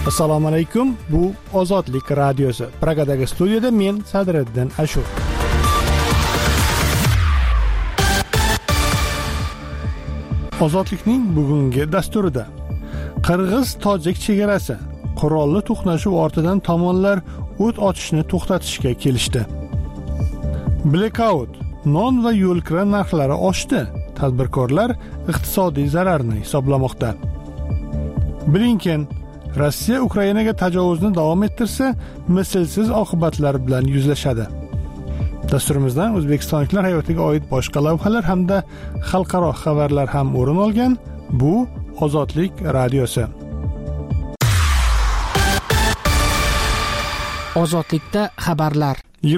Assalomu alaykum. Bu Ozodlik radiosi. Pragadagi studiyada men Sadriddin Ashur. Ozodlikning bugungi dasturida Qirg'iz-Tojik chegarasi qurolli to'qnashuv ortidan tomonlar o't ochishni to'xtatishga kelishdi. Blackout, non va yo'lkira narxlari oshdi. Tadbirkorlar iqtisodiy zararni hisoblamoqda. Blinken Rossiya Ukrainaga tajovuzni davom ettirsa, mislsiz oqibatlar bilan yuzlashadi. Dasturimizdan o'zbekistonliklar hayotiga oid boshqa lavhalar hamda xalqaro xabarlar ham o'rin olgan. Bu Ozodlik radiosi. Ozodlikda xabarlar.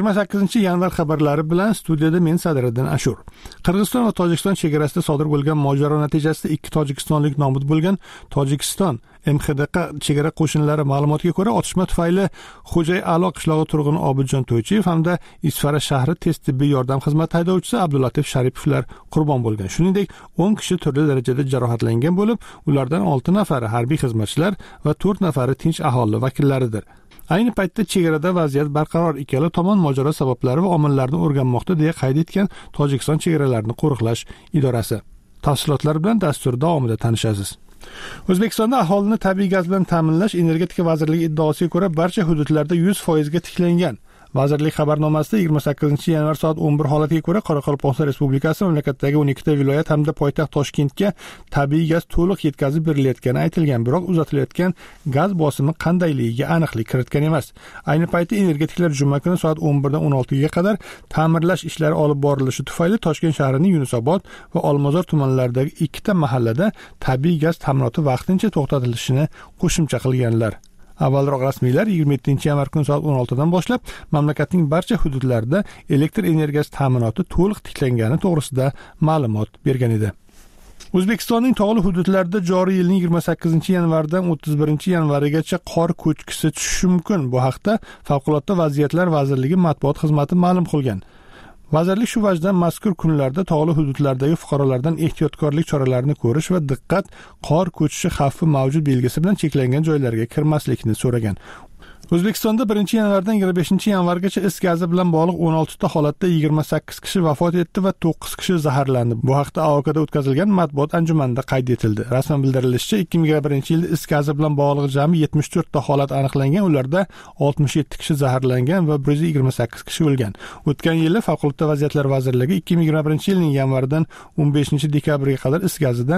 28 yanvar xabarlari bilan studiyada men Sadriddin Ashur. Qirg'iziston va Tojikiston chegarasida sodir bo'lgan mojaro natijasida 2 tojikistonlik nobud bo'lgan. Tojikiston MXDQ chegara qo'shinlari ma'lumotiga ko'ra, otishma tufayli Xo'jay A'lo qishlog'i turg'uni Obidjon To'ychiyev hamda Isfara shahri tez tibbiy yordam xizmati haydovchisi Abdulatif Sharipovlar qurbon bo'lgan. Shuningdek, 10 kishi turli darajada jarohatlangan bo'lib, ulardan 6 nafari harbiy xizmatchilar va 4 nafari tinch aholi vakillaridir. Ayni paytda chegarada vaziyat barqaror, ikkala tomon mojaro sabablari va omillarni o'rganmoqda, deya qayd etgan Tojikiston chegaralarini qo'riqlash idorasi. Tafsilotlar bilan dastur davomida tanishasiz. O'zbekistonda aholini tabiiy gaz bilan ta'minlash Energetika vazirligi iddaosiga ko'ra barcha hududlarda 100% ga tiklangan. Vazirlik xabarnomasida 28 yanvar soat 11 holatiga ko'ra Qoraqalpog'iston Respublikasi mamlakatdagi 12 ta viloyat hamda poytaxt Toshkentga tabiiy gaz to'liq yetkazib berilayotgani aytilgan, biroq uzatilayotgan gaz bosimi qandayligiga aniqlik kiritgan emas. Ayni paytda energetiklar juma kuni soat 11 dan 16 ga qadar ta'mirlash ishlari olib borilishi tufayli Toshkent shahrining Yunusobod va Olmazor tumanlaridagi 2 ta mahallada tabiiy gaz ta'minoti vaqtincha to'xtatilishini qo'shimcha qilganlar. Avvalroq rasmiylar 27 yanvar kuni soat 16 dan boshlab mamlakatning barcha hududlarida elektr energiyasi ta'minoti to'liq tiklangani to'g'risida ma'lumot bergan edi. O'zbekistonning tog'li hududlarida joriy yilning 28 yanvardan 31 yanvarigacha qor ko'chkisi tushishi mumkin. Bu haqda Favqulodda vaziyatlar vazirligi matbuot xizmati ma'lum qilgan. Vazirlik shu vajdan mazkur kunlarda tog'li hududlardagi fuqarolardan ehtiyotkorlik choralarini ko'rish va diqqat qor ko'chishi xavfi mavjud belgisi bilan cheklangan joylarga kirmaslikni so'ragan. O'zbekistonda 1-yanvardan 25-yanvargacha is gazi bilan bog'liq 16 ta holatda 28 kishi vafot etdi va 9 kishi zaharlandi. Bu haqda AOKda o'tkazilgan matbuot anjumanida qayd etildi. Rasman bildirilishicha, 2021-yilda is gazi bilan bog'liq jami 74 ta holat aniqlangan, ularda 67 kishi zaharlangan va 128 kishi o'lgan. O'tgan yili Favqulodda vaziyatlar vazirligi 2021-yilning yanvardan 15-dekabrga qadar is gazidan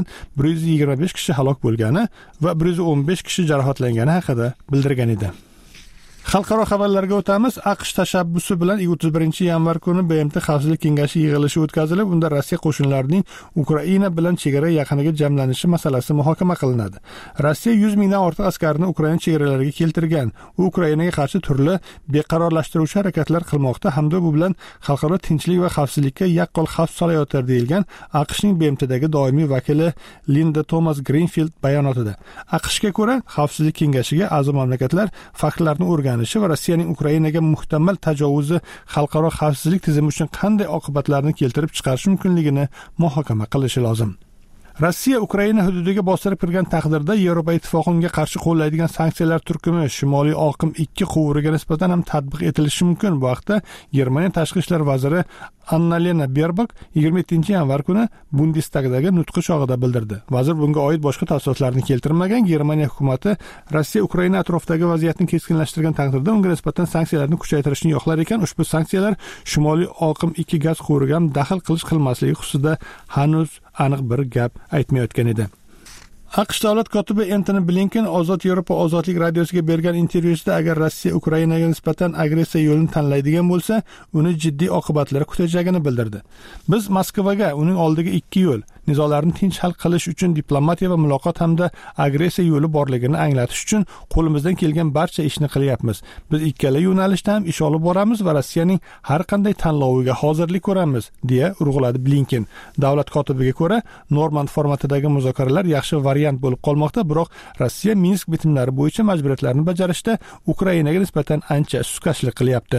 125 kishi halok bo'lgani va 115 kishi jarohatlangani haqida bildirgan edi. Xalqaro xabarlarga o'tamiz. AQSh tashabbusi bilan 31-yanvar kuni BMT Xavfsizlik kengashi yig'ilishi o'tkazilib, unda Rossiya qo'shinlarining Ukraina bilan chegara yaqiniga jamlanishi masalasi muhokama qilinadi. Rossiya 100 mingdan ortiq askarini Ukraina chegaralariga keltirgan. U Ukrainaga qarshi turli beqarorlashtiruvchi harakatlar qilmoqda hamda bu bilan xalqaro tinchlik va xavfsizlikka yaqqol xavf solayotir, deyilgan AQShning BMTdagi doimiy vakili Linda Thomas Greenfield bayonotida. AQShga ko'ra, Xavfsizlik kengashiga a'zo mamlakatlar faktlarni o'rganib va Rossiyaning Ukrainaga muhtamal tajovuzi xalqaro xavfsizlik tizimi uchun qanday oqibatlarni keltirib chiqarishi mumkinligini muhokama qilishi lozim. Rossiya Ukraina hududiga bostirib kirgan taqdirda Yevropa ittifoqiga qarshi qo'llaydigan sanksiyalar turkumi Shimoliy oqim 2 quvuriga nisbatan ham tatbiq etilishi mumkin. Bu haqda Germaniya tashqi ishlar vaziri Annalena Baerbock 27-yanvar kuni Bundestagdagi nutqi chog'ida bildirdi. Vazir bunga oid boshqa tafsilotlarni keltirmagan. Germaniya hukumati Rossiya Ukraina atrofidagi vaziyatni keskinlashtirgan taqdirda unga nisbatan sanksiyalarni kuchaytirishni yoqlar ekan. Ushbu sanksiyalar Shimoliy oqim 2 gaz quvuriga ham daxl qilish-qilmasligi xususida hanuz aniq bir gap aytmayotgan edi. AQSh davlat kotibi Antony Blinken Ozod Yevropa ozodlik radiosiga bergan intervyusida agar Rossiya Ukrainaga nisbatan agressiya yo'lini tanlaydigan bo'lsa, uni jiddiy oqibatlar kutajagini bildirdi. Biz Moskvaga uning oldiga 2 yo'l, nizolarni tinch hal qilish uchun diplomatiya va muloqot hamda agressiya yo'li borligini anglatish uchun qo'limizdan kelgan barcha ishni qilyapmiz. Biz ikkala yo'nalishda ham ish olib boramiz va Rossiyaning har qanday tanloviga hozirlik ko'ramiz, deya urg'uladi Blinken. Davlat kotibiga ko'ra, Normand formatidagi muzokaralar yaxshi variant bo'lib qolmoqda, biroq Rossiya Minsk bitimlari bo'yicha majburiyatlarni bajarishda Ukrainaga nisbatan ancha sustkashlik qilyapti.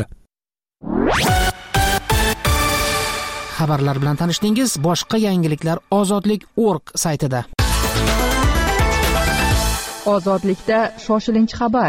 Xabarlar bilan tanishdingiz. Boshqa yangiliklar ozodlik.org saytida. Ozodlikda shoshilinch xabar.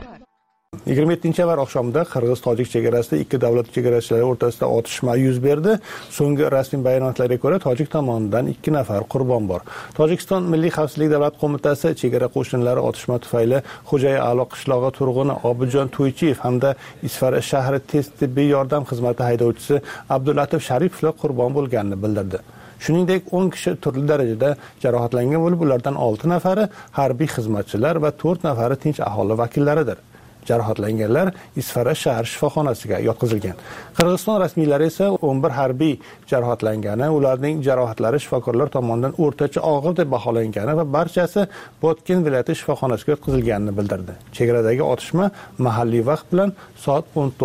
27-yanvar oqshomida Qirg'iz-Tojik chegarasida ikki davlat chegarachilari o'rtasida otishma yuz berdi. So'nggi rasmiy bayonotlarga ko'ra, Tojik tomonidan 2 nafar qurbon bor. Tojikiston Milliy xavfsizlik davlat qo'mitasi chegara qo'shinlari otishma tufayli Xo'jayi A'lo qishlog'i turg'uni Obidjon To'ychiyev hamda Isfara shahri tez tibbiy yordam xizmati haydovchisi Abdulatif Sharipovlar qurbon bo'lganini bildirdi. Shuningdek, 10 kishi turli darajada jarohatlangan bo'lib, ulardan 6 nafari harbiy xizmatchilar va 4 nafari tinch aholi vakillaridir. Jarohatlanganlar Isfara shahar shifoxonasiga yotqizilgan. Qirg'iziston rasmiylari esa 11 harbiy jarohatlangani, ularning jarohatlari shifokorlar tomonidan o'rtacha og'ir deb baholangani va barchasi Botken viloyati shifoxonasiga yotqizilganini bildirdi. Chegaradagi otishma mahalliy vaqt bilan soat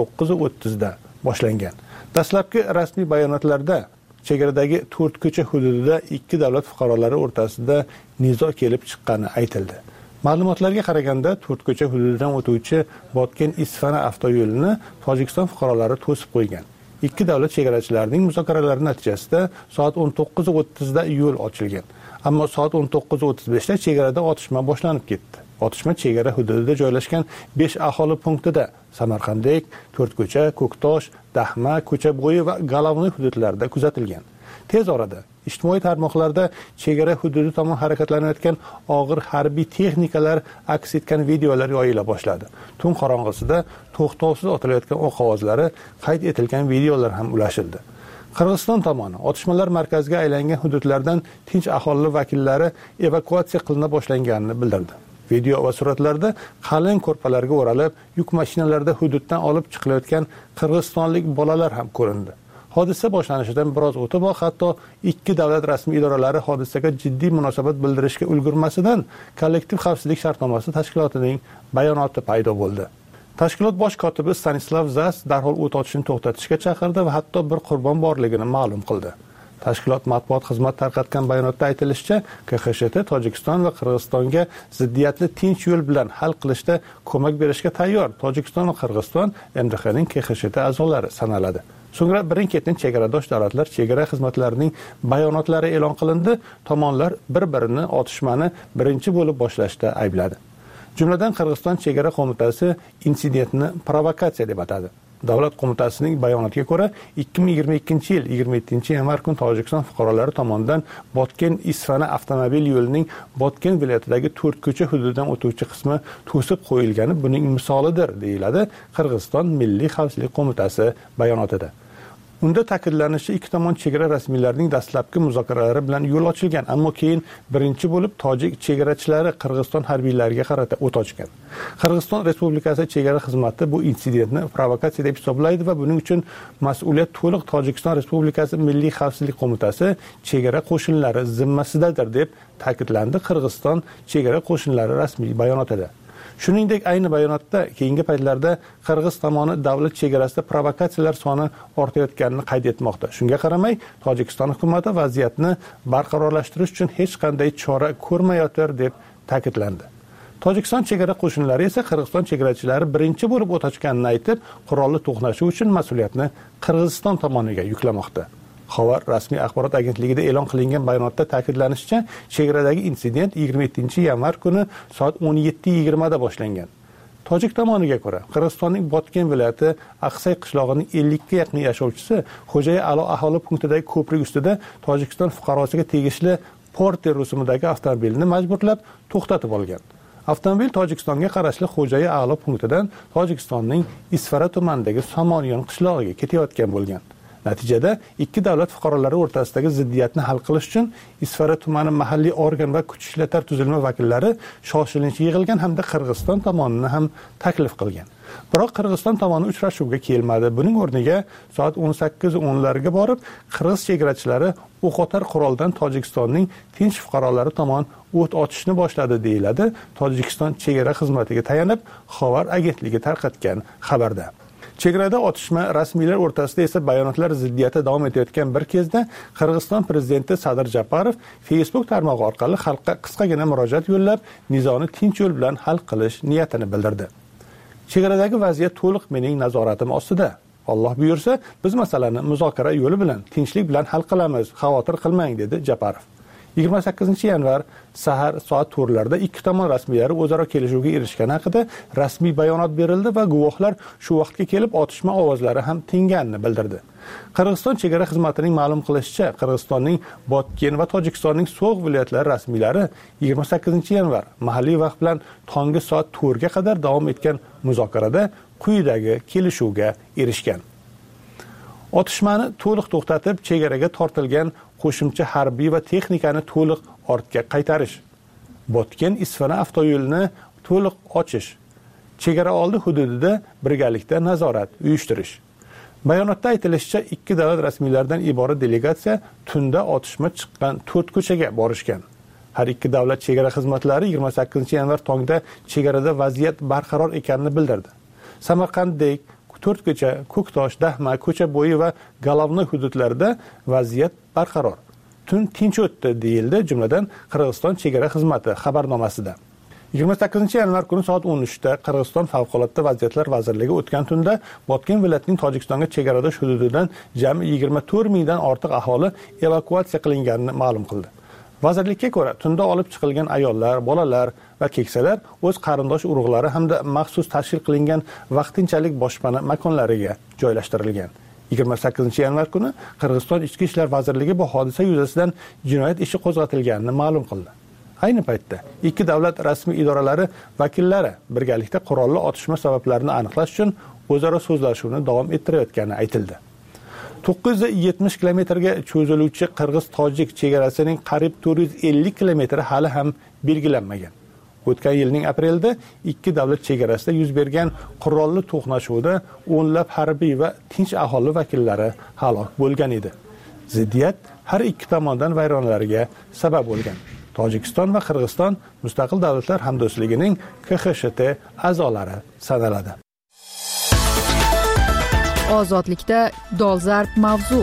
19:30 da boshlangan. Dastlabki rasmiy bayonotlarda chegaradagi 4 ko'cha hududida ikki davlat fuqarolari o'rtasida nizo kelib chiqqani aytildi. Ma'lumotlarga qaraganda, 4 ko'cha hududidan o'tuvchi Botken-Isfana avtoyo'lini Tojikiston fuqarolari to'sib qo'ygan. Ikki davlat chegarachilarining muzokaralari natijasida soat 19:30 da yo'l ochilgan. Ammo soat 19:35 da chegarada otishma boshlanib ketdi. Otishma chegara hududida joylashgan 5 aholi punktida Samarqanddek, 4 ko'cha, Ko'ktosh, Dahma, ko'cha bo'yi va Galovnoy hududlarida kuzatilgan. Tez orada ijtimoiy tarmoqlarda chegara hududi tomon harakatlanayotgan og'ir harbiy texnikalar aks etgan videolar yoyila boshladi. Tun qorong'isida to'xtovsiz otilayotgan o'q ovozlari qayd etilgan videolar ham ulashildi. Qirg'iziston tomoni otishmalar markaziga aylangan hududlardan tinch aholi vakillari evakuatsiya qilina boshlanganini bildirdi. Video va suratlarda qalin ko'rpalarga o'ralib, yuk mashinalarida hududdan olib chiqilayotgan qirg'izistonlik bolalar ham ko'rindi. Hodisa boshlanishidan biroz o'tib, hatto ikki davlat rasmiy idoralari hodisaga jiddiy munosabat bildirishga ulgurmasidan kollektiv xavfsizlik shartnomasi tashkilotining bayonoti paydo bo'ldi. Tashkilot bosh kotibi Stanislav Zas darhol o't ochishni to'xtatishga chaqirdi va hatto bir qurbon borligini ma'lum qildi. Tashkilot matbuot xizmati tarqatgan bayonotda aytilishicha, KXSHT Tojikiston va Qirg'izistonga ziddiyatni tinch yo'l bilan hal qilishda ko'mak berishga tayyor. Tojikiston va Qirg'iziston MDHning KXSHT a'zolari sanaladi. So'ngra birin-ketin chegaradosh davlatlar chegara xizmatlarining bayonotlari e'lon qilindi. Tomonlar bir-birini otishmani birinchi bo'lib boshlashda aybladi. Jumladan Qirg'iziston chegara qo'mitasi insidentni provokatsiya deb atadi. Davlat qo'mitasining bayonotiga ko'ra, 2022-yil 27-yanvar kuni Tojikiston fuqarolari tomonidan Botken-Isfana avtomobil yo'lining Botken viloyatidagi 4 ko'cha hududidan o'tuvchi qismi to'sib qo'yilgani buning misolidir, deyiladi Qirg'iziston Milliy xavfsizlik qo'mitasi bayonotida. Unda ta'kidlanishicha, ikki tomon chegara rasmiylarining dastlabki muzokaralari bilan yo'l ochilgan, ammo keyin birinchi bo'lib tojik chegarachilari Qirg'iziston harbiylariga qarata o't ochgan. Qirg'iziston Respublikasi chegara xizmati bu insidentni provokatsiya deb hisoblaydi va buning uchun mas'uliyat to'liq Tojikiston Respublikasi Milliy xavfsizlik qo'mitasi chegara qo'shinlari zimmasidadir deb ta'kidlandi Qirg'iziston chegara qo'shinlari rasmiy bayonotida. Shuningdek, ayni bayonotda keyingi paytlarda Qirg'iz tomoni davlat chegarasida provokatsiyalar soni ortayotganini qayd etmoqda. Shunga qaramay, Tojikiston hukumati vaziyatni barqarorlashtirish uchun hech qanday chora ko'rmayotir deb ta'kidlandi. Tojikiston chegara qo'shinlari esa Qirg'iziston chegarachilari birinchi bo'lib o't ochganini aytib, qurolli to'qnashuv uchun mas'uliyatni Qirg'iziston tomoniga yuklamoqda. Xabar rasmiy axborot agentligida e'lon qilingan bayonotda ta'kidlanishicha, chegaradagi insident 27-yanvar kuni soat 17:20 da boshlangan. Tojik tomoniga ko'ra, Qirg'izistonning Botken viloyati Aqsay qishlog'ining 50 ga yaqin yashovchisi Xo'jayi A'lo aholi punktidagi ko'prik ustida Tojikiston fuqarosiga tegishli Porter rusumidagi avtomobilni majburlab to'xtatib olgan. Avtomobil Tojikistonga qarashli Xo'jayi A'lo punktidan Tojikistonning Isfara tumanidagi Somoniyon qishlog'iga ketayotgan bo'lgan. Natijada ikki davlat fuqarolari o'rtasidagi ziddiyatni hal qilish uchun Isfara tumani mahalliy organ va kuch ishlatar tuzilma vakillari shoshilinch yig'ilgan hamda Qirg'iziston tomonini ham taklif qilgan. Biroq Qirg'iziston tomoni uchrashuvga kelmadi. Buning o'rniga soat 18:10 ga borib, qirg'iz chegarachilari o'qotar quroldan Tojikistonning tinch fuqarolari tomon o't ochishni boshladi, deyiladi Tojikiston chegara xizmatiga tayanib Xabar agentligi tarqatgan xabarda. Chegarada otishma rasmiylar o'rtasida esa bayonotlar ziddiyati davom etayotgan bir kezda Qirg'iziston prezidenti Sadir Japarov Facebook tarmog'i orqali xalqqa qisqagina murojaat yo'llab, nizoni tinch yo'l bilan hal qilish niyatini bildirdi. Chegaradagi vaziyat to'liq mening nazoratim ostida. Alloh buyursa, biz masalani muzokara yo'li bilan, tinchlik bilan hal qilamiz, xavotir qilmang, dedi Japarov. 28-yanvar sahar soat 4larda ikki tomon rasmiylari o'zaro kelishuvga erishgani haqida rasmiy bayonot berildi va guvohlar shu vaqtga kelib otishma ovozlari ham tinganini bildirdi. Qirg'iziston chegara xizmatining ma'lum qilishicha, Qirg'izistonning Botken va Tojikistonning So'g'd viloyatlari rasmiylari 28-yanvar mahalliy vaqt bilan tongi soat 4 ga qadar davom etgan muzokarada quyidagi kelishuvga erishgan. Otishmani to'liq to'xtatib, chegaraga tortilgan qo'shimcha harbiy va texnikani to'liq ortga qaytarish, Botken Isfana avtoyo'lini to'liq ochish, chegara oldi hududida birgalikda nazorat uyushtirish. Bayonotda aytilishicha, ikki davlat rasmiylaridan iborat delegatsiya tunda otishma chiqqan 4 ko'chaga borishgan. Har ikki davlat chegara xizmatlari 28-yanvar tongda chegarada vaziyat barqaror ekanini bildirdi. Samarqanddek, To'rtko'cha, Ko'ktosh, Dahma, ko'cha bo'yi va Galovnoy hududlarida vaziyat barqaror. Tun tinch o'tdi deyildi, jumladan Qirg'iziston chegara xizmati xabarnomasida. 28-yanvar kuni soat 13 da Qirg'iziston favqulodda vaziyatlar vazirligi o'tgan tunda Botken viloyatining Tojikistonga chegaradosh hududidan jami 24 mingdan ortiq aholi evakuatsiya qilinganini ma'lum qildi. Vazirlikka ko'ra, tunda olib chiqilgan ayollar, bolalar va keksalar o'z qarindosh urug'lari hamda maxsus tashkil qilingan vaqtinchalik boshpana makonlariga joylashtirilgan. 28-yanvar kuni Qirg'iziston Ichki ishlar vazirligi bu hodisa yuzasidan jinoyat ishi qo'zg'atilganini ma'lum qildi. Ayni paytda ikki davlat rasmiy idoralari vakillari birgalikda qurolli otishma sabablarini aniqlash uchun o'zaro so'zlashuvni davom ettirayotgani aytildi. 970 kilometrga cho'ziluvchi Qirg'iz-Tojik chegarasining qariyb 450 kilometri hali ham belgilanmagan. O'tgan yilning aprelida ikki davlat chegarasida yuz bergan qurolli to'qnashuvda o'nlab harbiy va tinch aholi vakillari halok bo'lgan edi. Ziddiyat har ikki tomondan vayronalarga sabab bo'lgan. Tojikiston va Qirg'iziston mustaqil davlatlar hamdo'stligining KXSHT a'zolari sanaladi. Ozodlikda dolzarb mavzu.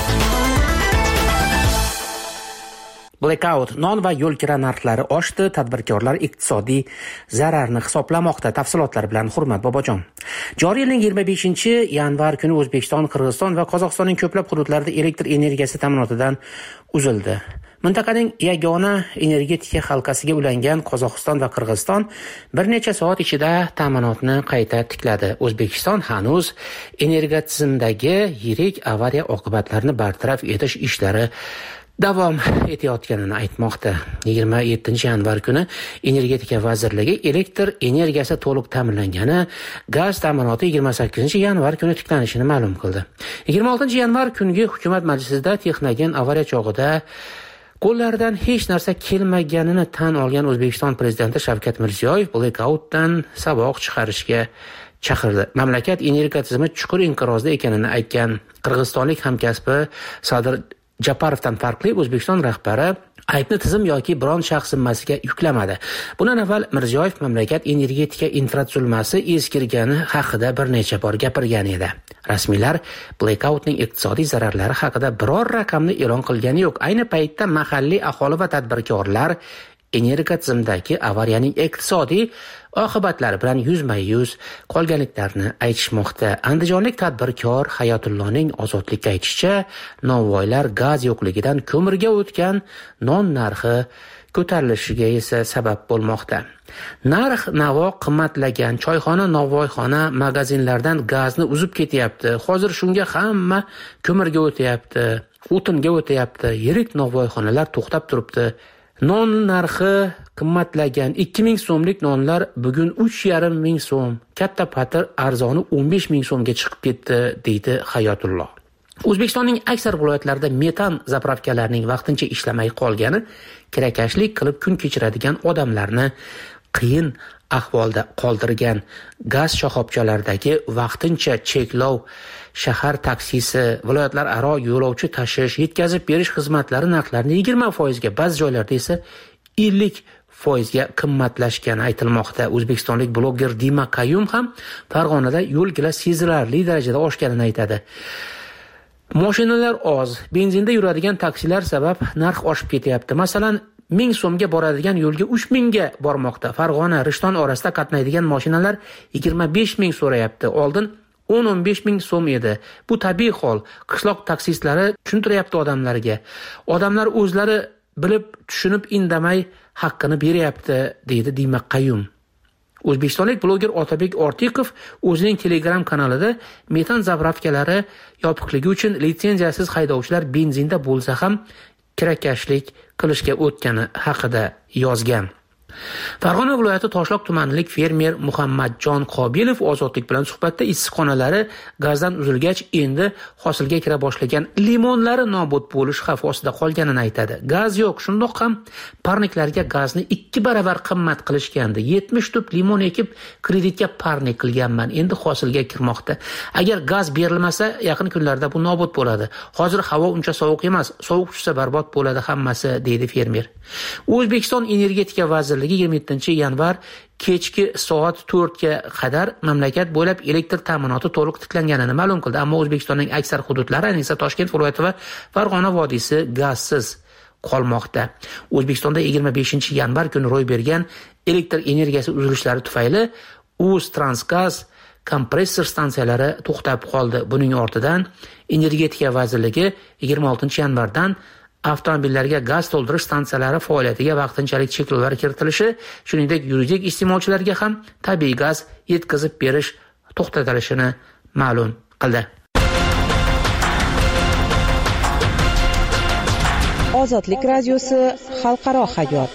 Blackout, non va yo'l kira narxlari oshdi, tadbirkorlar iqtisodiy zararni hisoblamoqda. Tafsilotlar bilan Hurmat Bobojon. Joriy yilning 25-yanvar kuni O'zbekiston, Qirg'iziston va Qozog'istonning ko'plab hududlarida elektr energiyasi ta'minotidan uzildi. Mintaqaning yagona energetika halqasiga ulangan Qozog'iston va Qirg'iziston bir necha soat ichida ta'minotni qayta tikladi. O'zbekiston hanuz energetizmdagi yirik avariya oqibatlarini bartaraf etish ishlari davom etayotganini aytmoqda. 27-yanvar kuni Energetika vazirligi elektr energiyasi to'liq ta'minlangani, gaz ta'minoti 28-yanvar kuni tiklanishini ma'lum qildi. 26-yanvar kungi hukumat majlisida Texnogen avariya chog'ida qo'llaridan hech narsa kelmaganini tan olgan O'zbekiston prezidenti Shavkat Mirziyoyev blackoutdan saboq chiqarishga chaqirdi. Mamlakat energiya tizimi chuqur inqirozda ekanini aytgan qirg'izistonlik hamkasbi Sadir Japarovdan farqli O'zbekiston rahbari aybni tizim yoki biron shaxs zimmasiga yuklamadi. Bundan avval Mirziyoyev mamlakat energetika infratuzilmasi eskirgani haqida bir necha bor gapirgan edi. Rasmiylar blackoutning iqtisodiy zararlari haqida biror raqamni e'lon qilgani yo'q. Ayni paytda mahalliy aholi va tadbirkorlar energiya tizimidagi avariyaning iqtisodiy oqibatlari bilan yuzma-yuz qolganliklarini aytishmoqda. Andijonlik tadbirkor Hayotulloning Ozodlikka aytishicha, novvoylar gaz yo'qligidan ko'mirga o'tgan non narxi ko'tarilishiga esa sabab bo'lmoqda. Narx-navo qimmatlagan, choyxona, novvoyxona, magazinlardan gazni uzib ketyapti. Hozir shunga hamma ko'mirga o'tyapti, o'tinga o'tyapti. Yirik novvoyxonalar to'xtab turibdi. Non narxi qimmatlagan 2000 so'mlik nonlar bugun 3,5 ming so'm, katta patir arzoni 15 ming so'mga chiqib ketdi, deydi Hayotulloh. O'zbekistonning aksar viloyatlarida metan zapravkalarining vaqtincha ishlamay qolgani kirakashlik qilib kun kechiradigan odamlarni qiyin ahvolda qoldirgan. Gaz shoxobchalaridagi vaqtincha cheklov, shahar taksisi, viloyatlar aro yo'lovchi tashish, yetkazib berish xizmatlari narxlarini 20%, ba'zi joylarda esa 50% ga qimmatlashgani aytilmoqda. O'zbekistonlik bloger Dima Qayum ham Farg'onada yo'l kira sezilarli darajada oshganini aytadi. Mashinalar oz, benzinda yuradigan taksilar sabab narx oshib ketyapti. Masalan, 1000 so'mga boradigan yo'lga 3000 ga bormoqda. Farg'ona Rishton orasida qatnaydigan mashinalar 25 ming so'rayapti. Oldin 10-15 ming so'm edi. Bu tabiiy hol. Qishloq taksistlari tushuntiryapti odamlarga. Odamlar o'zlari bilib, tushunib indamay haqqini beryapti, deydi Dima Qayyum. O'zbekistonlik bloger Otabek Ortiqov o'zining Telegram kanalida metan zapravkalari yopiqligi uchun litsenziyasiz haydovchilar benzinda bo'lsa ham kirakashlik qilishga o'tgani haqida yozgan. Farg'ona viloyati Toshloq tumanlik fermer Muhammadjon Qobilov Ozodlik bilan suhbatda issiqxonalari gazdan uzilgach endi hosilga kira boshlagan limonlari nobud bo'lish xavfi ostida qolganini aytadi. Gaz yo'q, shundoq ham parniklarga gazni 2 baravar qimmat qilishgandi. 70 tup limon ekib kreditga parnik qilganman. Endi hosilga kirmoqda. Agar gaz berilmasa, yaqin kunlarda bu nobud bo'ladi. Hozir havo uncha sovuq emas, sovuq tushsa barbod bo'ladi hammasi, deydi fermer. O'zbekiston energetika vazirligi 27-yanvar kechki soat 4 ga qadar mamlakat bo'ylab elektr ta'minoti to'liq tiklanganini ma'lum qildi. Ammo O'zbekistonning aksar hududlari, ayniqsa Toshkent viloyati va Farg'ona vodiysi gazsiz qolmoqda. O'zbekistonda 25-yanvar kuni ro'y bergan elektr energiyasi uzilishlari tufayli O'ztransgaz kompressor stansiyalari to'xtab qoldi. Buning ortidan Energetika vazirligi 26-yanvardan avtomobillarga gaz to'ldirish stansiyalari faoliyatiga vaqtinchalik cheklovlar kiritilishi, shuningdek yuridik iste'molchilarga ham tabiiy gaz yetkazib berish to'xtatilishini ma'lum qildi. Ozodlik radiosi xalqaro hayot.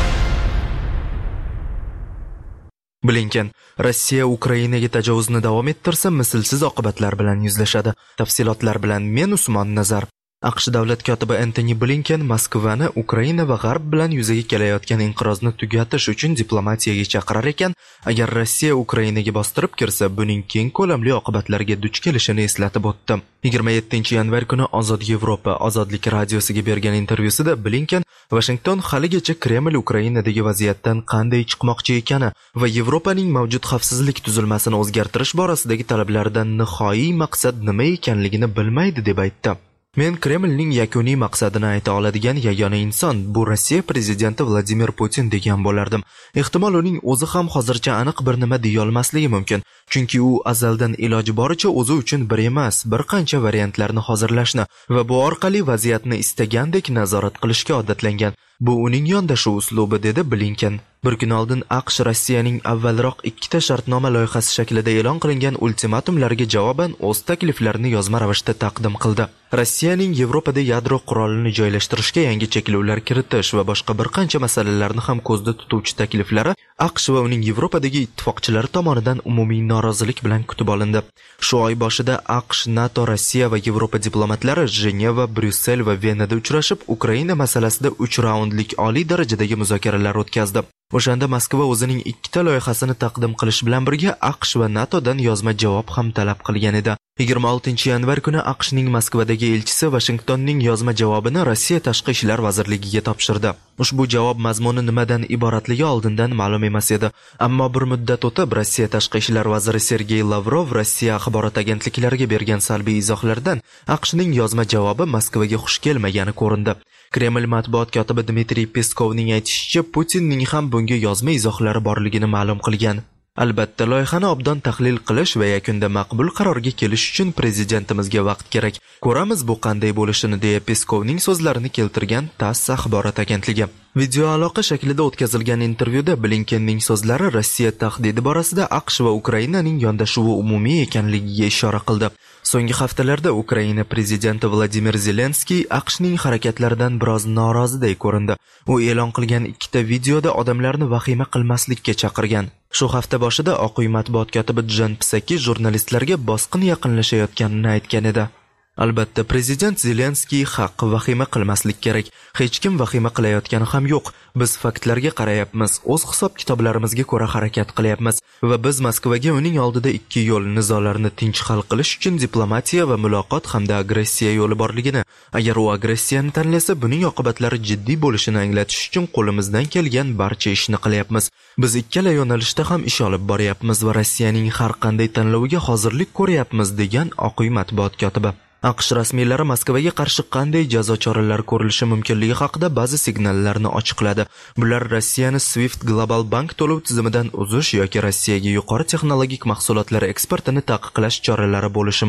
Blinken Rossiya Ukrainaga tajovuzni davom ettirsa, mislsiz oqibatlar bilan yuzlashadi. Tafsilotlar bilan men Usmon Nazar. AQSh davlat kotibi Antony Blinken Moskvani Ukraina va G'arb bilan yuzaga kelayotgan inqirozni tugatish uchun diplomatiyaga chaqirar ekan, agar Rossiya Ukrainaga bostirib kirsa, buning keng ko'lamli oqibatlarga duch kelishini eslatib o'tdi. 27-yanvar kuni Ozod Yevropa Ozodlik radiosiga bergan intervyusida Blinken Washington haligacha Kreml Ukrainadagi vaziyatdan qanday chiqmoqchi ekani va Yevropaning mavjud xavfsizlik tuzilmasini o'zgartirish borasidagi talablaridan nihoyiy maqsad nima ekanligini bilmaydi deb aytdi. Men Kremlning yakuniy maqsadini ayta oladigan yagona inson bu Rossiya prezidenti Vladimir Putin degan bo'lardim. Ehtimol uning o'zi ham hozircha aniq bir nima deya olmasligi mumkin, chunki u azaldan iloji boricha o'zi uchun bir emas, bir qancha variantlarni hozirlashni va bu orqali vaziyatni istagandek nazorat qilishga odatlangan. Bu uning yondashuv uslubi, dedi Blinken. Bir kun oldin AQSh Rossiyaning avvalroq 2 shartnoma loyihasi shaklida e'lon qilingan ultimatumlarga javoban o'z takliflarini yozma ravishda taqdim qildi. Rossiyaning Yevropada yadro qurolini joylashtirishga yangi cheklovlar kiritish va boshqa bir qancha masalalarni ham ko'zda tutuvchi takliflari AQSh va uning Yevropadagi ittifoqchilari tomonidan umumiy norozilik bilan kutib olindi. Shu oy boshida AQSh, NATO, Rossiya va Yevropa diplomatlari Jeneva, Bryussel va Venada uchrashib, Ukraina masalasida 3 raundlik oliy darajadagi muzokaralar o'tkazdi. O'shanda Moskva o'zining 2 loyihasini taqdim qilish bilan birga AQSh va NATOdan yozma javob ham talab qilgan edi. 26-yanvar kuni AQShning Moskvadagi elchisi Washingtonning yozma javobini Rossiya Tashqi ishlar vazirligiga topshirdi. Ushbu javob mazmuni nimadan iboratligi oldindan ma'lum emas edi. Ammo bir muddat o'tib Rossiya Tashqi ishlar vaziri Sergey Lavrov Rossiya axborot agentliklariga bergan salbiy izohlardan AQShning yozma javobi Moskvaga xush kelmagani ko'rindi. Kreml matbuot kotibi Dmitriy Peskovning aytishicha, Putinning ham bunga yozma izohlari borligini ma'lum qilgan. Albatta, loyihani obdon tahlil qilish va yakunda maqbul qarorga kelish uchun prezidentimizga vaqt kerak. Ko'ramiz bu qanday bo'lishini, deya Peskovning so'zlarini keltirgan TASS axborot agentligi. Video aloqa shaklida o'tkazilgan intervyuda Blinkenning so'zlari Rossiya tahdidi borasida AQSh va Ukrainaning yondashuvi umumiy ekanligiga ishora qildi. So'nggi haftalarda Ukraina prezidenti Vladimir Zelenskiy AQShning harakatlaridan biroz noroziday ko'rindi. U e'lon qilgan 2 videoda odamlarni vahima qilmaslikka chaqirgan. Shu hafta boshida Oq uy matbuot kotibi Jan Psaki jurnalistlarga bosqin yaqinlashayotganini aytgan edi. Albatta, prezident Zelenskiy haq, vahima qilmaslik kerak. Hech kim vahima qilayotgani ham yo'q. Biz faktlarga qarayapmiz, o'z hisob-kitoblarimizga ko'ra harakat qilyapmiz va biz Moskvaga uning oldida 2 yo'l nizolarni tinch hal qilish uchun diplomatiya va muloqot hamda agressiya yo'li borligini, agar u agressiyani tanlasa, buning oqibatlari jiddiy bo'lishini anglatish uchun qo'limizdan kelgan barcha ishni qilyapmiz. Biz ikkala yo'nalishda ham ish olib boryapmiz va Rossiyaning har qanday tanloviga hozirlik ko'ryapmiz, degan Oq uy matbuot kotibi. AQSh rasmiylari Moskvaga qarshi qanday jazo choralari ko'rilishi mumkinligi haqida ba'zi signallarni ochiqladi. Bular Rossiyani Swift Global Bank to'lov tizimidan uzish yoki Rossiyaga yuqori texnologik mahsulotlar eksportini taqiqlash choralari bo'lishi mumkin.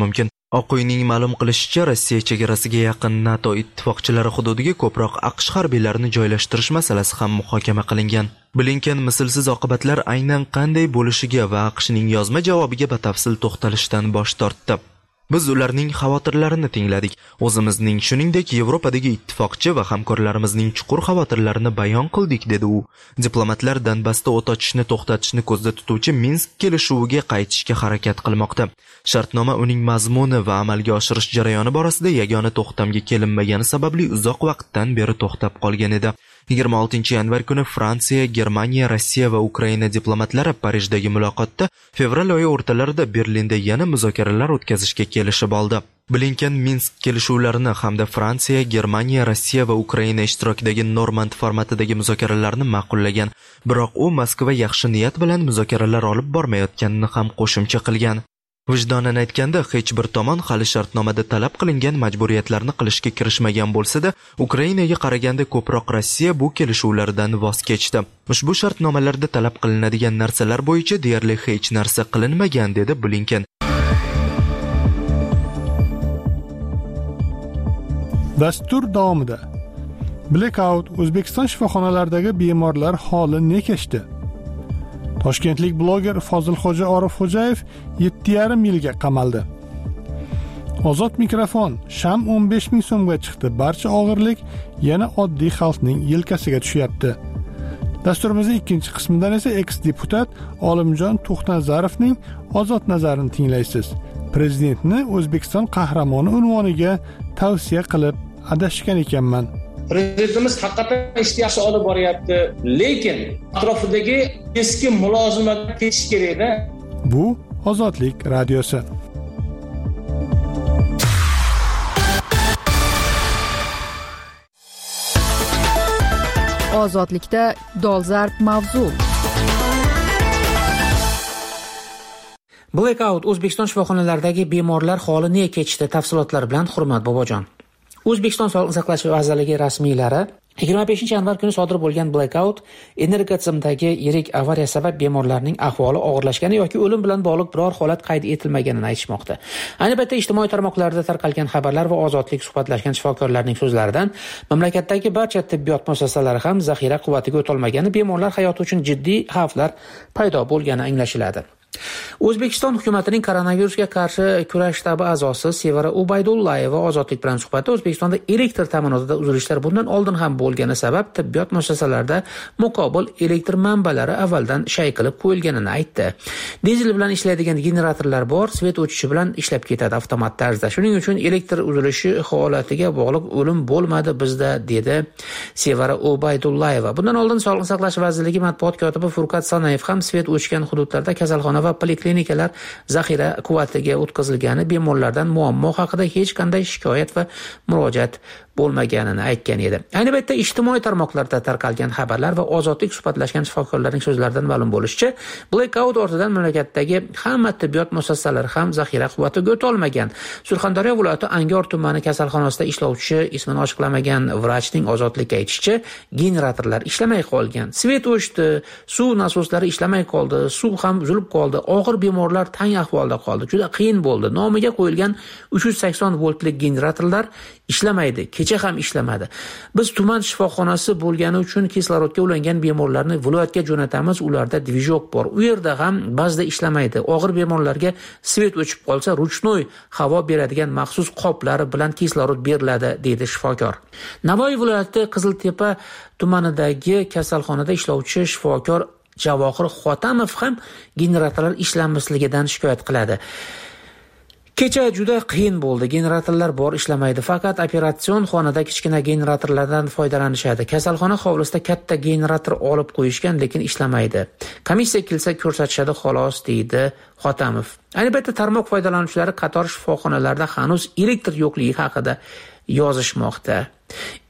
Oq uyning ma'lum qilishicha, Rossiya chegarasiga yaqin NATO ittifoqchilari hududiga ko'proq AQSh harbiylarini joylashtirish masalasi ham muhokama qilingan. Blinken mislsiz oqibatlar aynan qanday bo'lishiga va AQShning yozma javobiga batafsil to'xtalishdan bosh tortdi. Biz ularning xavotirlarini tingladik. O'zimizning, shuningdek, Yevropadagi ittifoqchi va hamkorlarimizning chuqur xavotirlarini bayon qildik, dedi u. Diplomatlar Donbassda o't ochishni to'xtatishni ko'zda tutuvchi Minsk kelishuviga qaytishga harakat qilmoqda. Shartnoma uning mazmuni va amalga oshirish jarayoni borasida yagona to'xtamga kelinmagani sababli uzoq vaqtdan beri to'xtab qolgan edi. 26 yanvar kuni Fransiya, Germaniya, Rossiya va Ukraina diplomatlari Parijdagi muloqotda fevral oyi o'rtalarida Berlinda yana muzokaralar o'tkazishga kelishib oldi. Blinken Minsk kelishuvlarini hamda Fransiya, Germaniya, Rossiya va Ukraina ishtirokidagi Normand formatidagi muzokaralarni ma'qullagan, biroq u Moskva yaxshi niyat bilan muzokaralar olib bormayotganini ham qo'shimcha qilgan. Vijdonan aytganda, hech bir tomon hali shartnomada talab qilingan majburiyatlarni qilishga kirishmagan bo'lsa-da, Ukrainaga qaraganda ko'proq Rossiya bu kelishuvlardan voz kechdi. Ushbu shartnomalarda talab qilinadigan narsalar bo'yicha deyarli hech narsa qilinmagan, dedi Blinken. Dastur davomida Blackout O'zbekiston shifoxonalaridagi bemorlar holi ne kechdi? Toshkentlik bloger Fozilxo'ja Orifxo'jayev 7,5 yilga qamaldi. Ozod mikrofon sham 15 ming so'mga chiqdi. Barcha og'irlik yana oddiy xalqning yelkasiga tushyapti. Dasturimizning ikkinchi qismidan esa eks-deputat Olimjon To'xtazarovning ozod nazarini tinglaysiz. Prezidentni O'zbekiston qahramoni unvoniga tavsiya qilib adashgan ekanman. Prezidentimiz haqiqatan ishni yaxshi olib boryapti, lekin atrofidagi eski mulozimaga ketish kerak-da. Bu Ozodlik radiosi. Ozodlikda dolzarb mavzu. Blackout O'zbekiston shifoxonalaridagi bemorlar holi ne kechdi? Tafsilotlar bilan Hurmat Bobojon. O'zbekiston Sog'liqni saqlash vazirligi rasmiylari 25 yanvar kuni sodir bo'lgan blackout energotizimdagi yirik avariya sabab bemorlarning ahvoli og'irlashgani yoki o'lim bilan bog'liq biror holat qayd etilmaganini aytishmoqda. Ayni paytda ijtimoiy tarmoqlarda tarqalgan xabarlar va Ozodlik suhbatlashgan shifokorlarning so'zlaridan mamlakatdagi barcha tibbiyot muassasalari ham zaxira quvvatiga o'tolmagani, bemorlar hayoti uchun jiddiy xavflar paydo bo'lgani anglashiladi. O'zbekiston hukumatining koronavirusga qarshi kurash shtabi a'zosi Sevara Ubaydullayeva Ozodlik bilan suhbatda O'zbekistonda elektr ta'minotida uzilishlar bundan oldin ham bo'lgani sabab tibbiyot muassasalarida muqobil elektr manbalari avvaldan shay qilib qo'yilganini aytdi. Dizel bilan ishlaydigan generatorlar bor, svet o'chishi bilan ishlab ketadi avtomat tarzda. Shuning uchun elektr uzilishi holatiga bog'liq o'lim bo'lmadi bizda, dedi Sevara Ubaydullayeva. Bundan oldin Sog'liqni saqlash vazirligi matbuot kotibi Furqat Sanayev ham svet o'chgan hududlarda kasalxona va poliklinikalar zaxira quvvatiga o'tkazilgani, bemorlardan muammo haqida hech qanday shikoyat va murojaat bo'lmaganini aytgan edi. Ayni paytda ijtimoiy tarmoqlarda tarqalgan xabarlar va Ozodlik suhbatlashgan shifokorlarning so'zlaridan ma'lum bo'lishicha, blackout ortidan mamlakatdagi hamma tibbiyot muassasalari ham zaxira quvvatiga o'tolmagan. Surxondaryo viloyati Angor tumani kasalxonasida ishlovchi ismini ochiqlamagan vrachning Ozodlikka aytishicha, generatorlar ishlamay qolgan. Svet o'chdi, suv nasoslari ishlamay qoldi, suv ham uzilib qoldi. Og'ir bemorlar tang ahvolda qoldi. Juda qiyin bo'ldi. Nomiga qo'yilgan 380 voltlik generatorlar ishlamaydi. Kecha ham ishlamadi. Biz tuman shifoxonasi bo'lgani uchun kislorodga ulangan bemorlarni viloyatga jo'natamiz. Ularda dvijok bor. U yerda ham ba'zida ishlamaydi. Og'ir bemorlarga svet o'chib qolsa, ruchnoy havo beradigan maxsus qoplari bilan kislorod beriladi, deydi shifokor. Navoiy viloyati Qiziltepa tumanidagi kasalxonada ishlovchi shifokor Javohir Xotamov ham generatorlar ishlanmasligidan shikoyat qiladi. Kecha juda qiyin bo'ldi. Generatorlar bor, ishlamaydi. Faqat operatsion xonada kichkina generatorlardan foydalanishadi. Kasalxona hovlisida katta generator olib qo'yishgan, lekin ishlamaydi. Komissiya kelsa ko'rsatishadi xolos, deydi Xotamov. Ayni paytda tarmoq foydalanuvchilari qator shifoxonalarda hanuz elektr yo'qligi haqida yozishmoqda.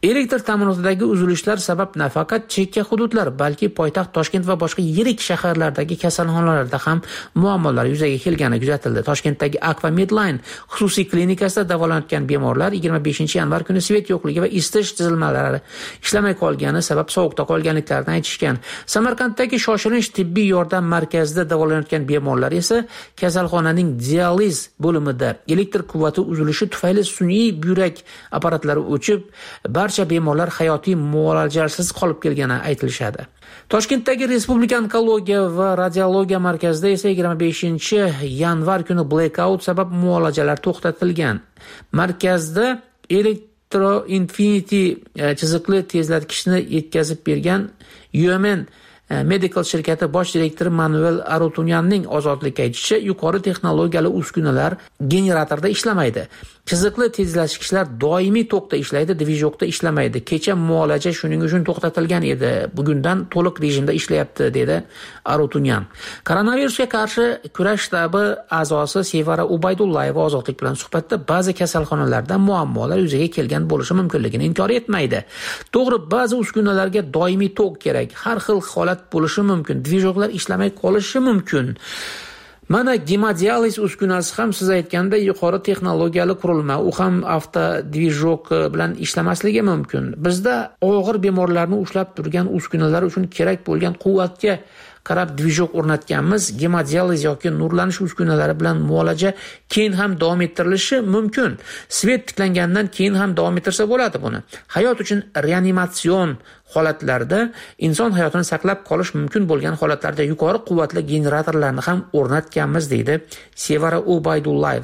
Elektr ta'minotidagi uzilishlar sabab nafaqat chekka hududlar, balki poytaxt Toshkent va boshqa yirik shaharlardagi kasalxonalarda ham muammolar yuzaga kelgani kuzatildi. Toshkentdagi Aqua Medline xususiy klinikasida davolanayotgan bemorlar 25-yanvar kuni svet yo'qligi va isitish tizilmalari ishlamay qolgani sabab sovuqda qolganliklarini aytishgan. Samarqanddagi shoshilinch tibbiy yordam markazida davolanayotgan bemorlar esa kasalxonaning dializ bo'limida elektr quvvati uzilishi tufayli sun'iy buyrak apparatlari o'chib, barcha bemorlar hayotiy muolajalarsiz qolib kelgani aytilishadi. Toshkentdagi Respublika onkologiya va radiologiya markazida esa 25-yanvar kuni blackout sabab muolajalar to'xtatilgan. Markazda Electro Infinity chiziqli tezlatkichni yetkazib bergan Human Medical shirkati bosh direktori Manuel Arutunyanning ozodlikka aytishicha, yuqori texnologiyali uskunalar generatorda ishlamaydi. Chiziqli tezlatkichlar doimiy tokda ishlaydi, dvijokda ishlamaydi. Kecha muolaja shuning uchun to'xtatilgan edi. Bugundan to'liq rejimda ishlayapti, dedi Arutunyan. Koronavirusga qarshi kurash shtabi a'zosi Sevara Ubaydullayeva ozodlik bilan suhbatda ba'zi kasalxonalarda muammolar yuzaga kelgan bo'lishi mumkinligini inkor etmaydi. To'g'ri, ba'zi uskunalarga doimiy tok kerak. Har xil holat bo'lishi mumkin. Dvijoklar ishlamay qolishi mumkin. Mana gemodializ uskunasi ham siz aytganda yuqori texnologiyali qurilma, u ham avtodvijok bilan ishlamasligi mumkin. Bizda og'ir bemorlarni ushlab turgan uskunalar uchun kerak bo'lgan quvvatga qarab dvijok o'rnatganmiz. Gemodializ yoki nurlanish uskunalari bilan muolaja keyin ham davom ettirilishi mumkin. Svet tiklangandan keyin ham davom ettirsa bo'ladi buni. Hayot uchun reanimatsion holatlarda inson hayotini saqlab qolish mumkin bo'lgan holatlarda yuqori quvvatli generatorlarni ham o'rnatganmiz, deydi Sevara Ubaydullayeva.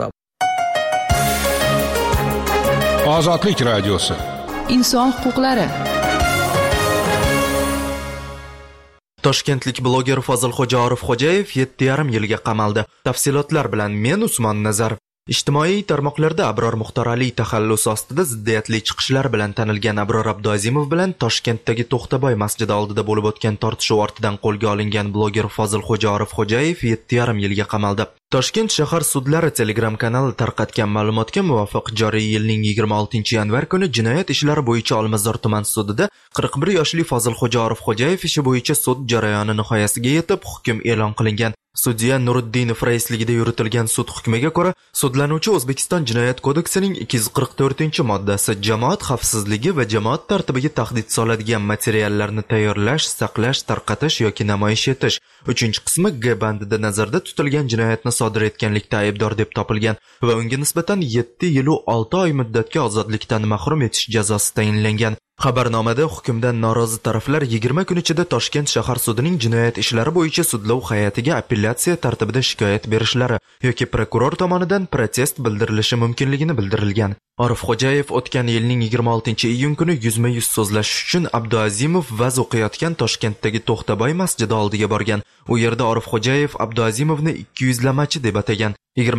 Ozodlik radiosi. Inson huquqlari. Toshkentlik bloger Fozilxo'ja Orifxo'jayev 7,5 yilga qamaldi. Tafsilotlar bilan men Usmon Nazarov. Ijtimoiy tarmoqlarda Abror Muxtoraliy taxallusi ostida ziddiyatli chiqishlar bilan tanilgan Abror Abduazimov bilan Toshkentdagi To'xtabay masjidi oldida bo'lib o'tgan tortishuv ortidan qo'lga olingan bloger Fozilxo'ja Orifxo'jayev 7,5 yilga qamaldi. Toshkent shahar sudlari Telegram kanali tarqatgan ma'lumotga muvofiq joriy yilning 26-yanvar kuni jinoyat ishlari bo'yicha Olmazor tuman sudida 41 yoshli Fozilxo'ja Orifxo'jayev ishi bo'yicha sud jarayoni nihoyasiga yetib hukm e'lon qilingan. Sudya Nuriddinov raisligida yuritilgan sud hukmiga ko'ra, sudlanuvchi O'zbekiston Jinoyat kodeksining 244-moddasi jamoat xavfsizligi va jamoat tartibiga tahdid soladigan materiallarni tayyorlash, saqlash, tarqatish yoki namoyish etish 3-qismi G bandida nazarda tutilgan jinoyatni sodir etganlikda aybdor deb topilgan va unga nisbatan 7 yil va 6 oy muddatga ozodlikdan mahrum etish jazosi tayinlangan. Xabarnomada hukmdan norozi taraflar 20 kun ichida Toshkent shahar sudining jinoyat ishlari bo'yicha sudlov hay'atiga apellyatsiya tartibida shikoyat berishlari yoki prokuror tomonidan protest bildirilishi mumkinligini bildirilgan. Orifxo'jayev o'tgan yilning 26-iyun kuni yuzma-yuz so'zlashish uchun Abduazimov vaz o'qiyotgan Toshkentdagi To'xtabay masjidi oldiga borgan. U yerda Orifxo'jayev Abduazimovni 200lamachi deb atagan.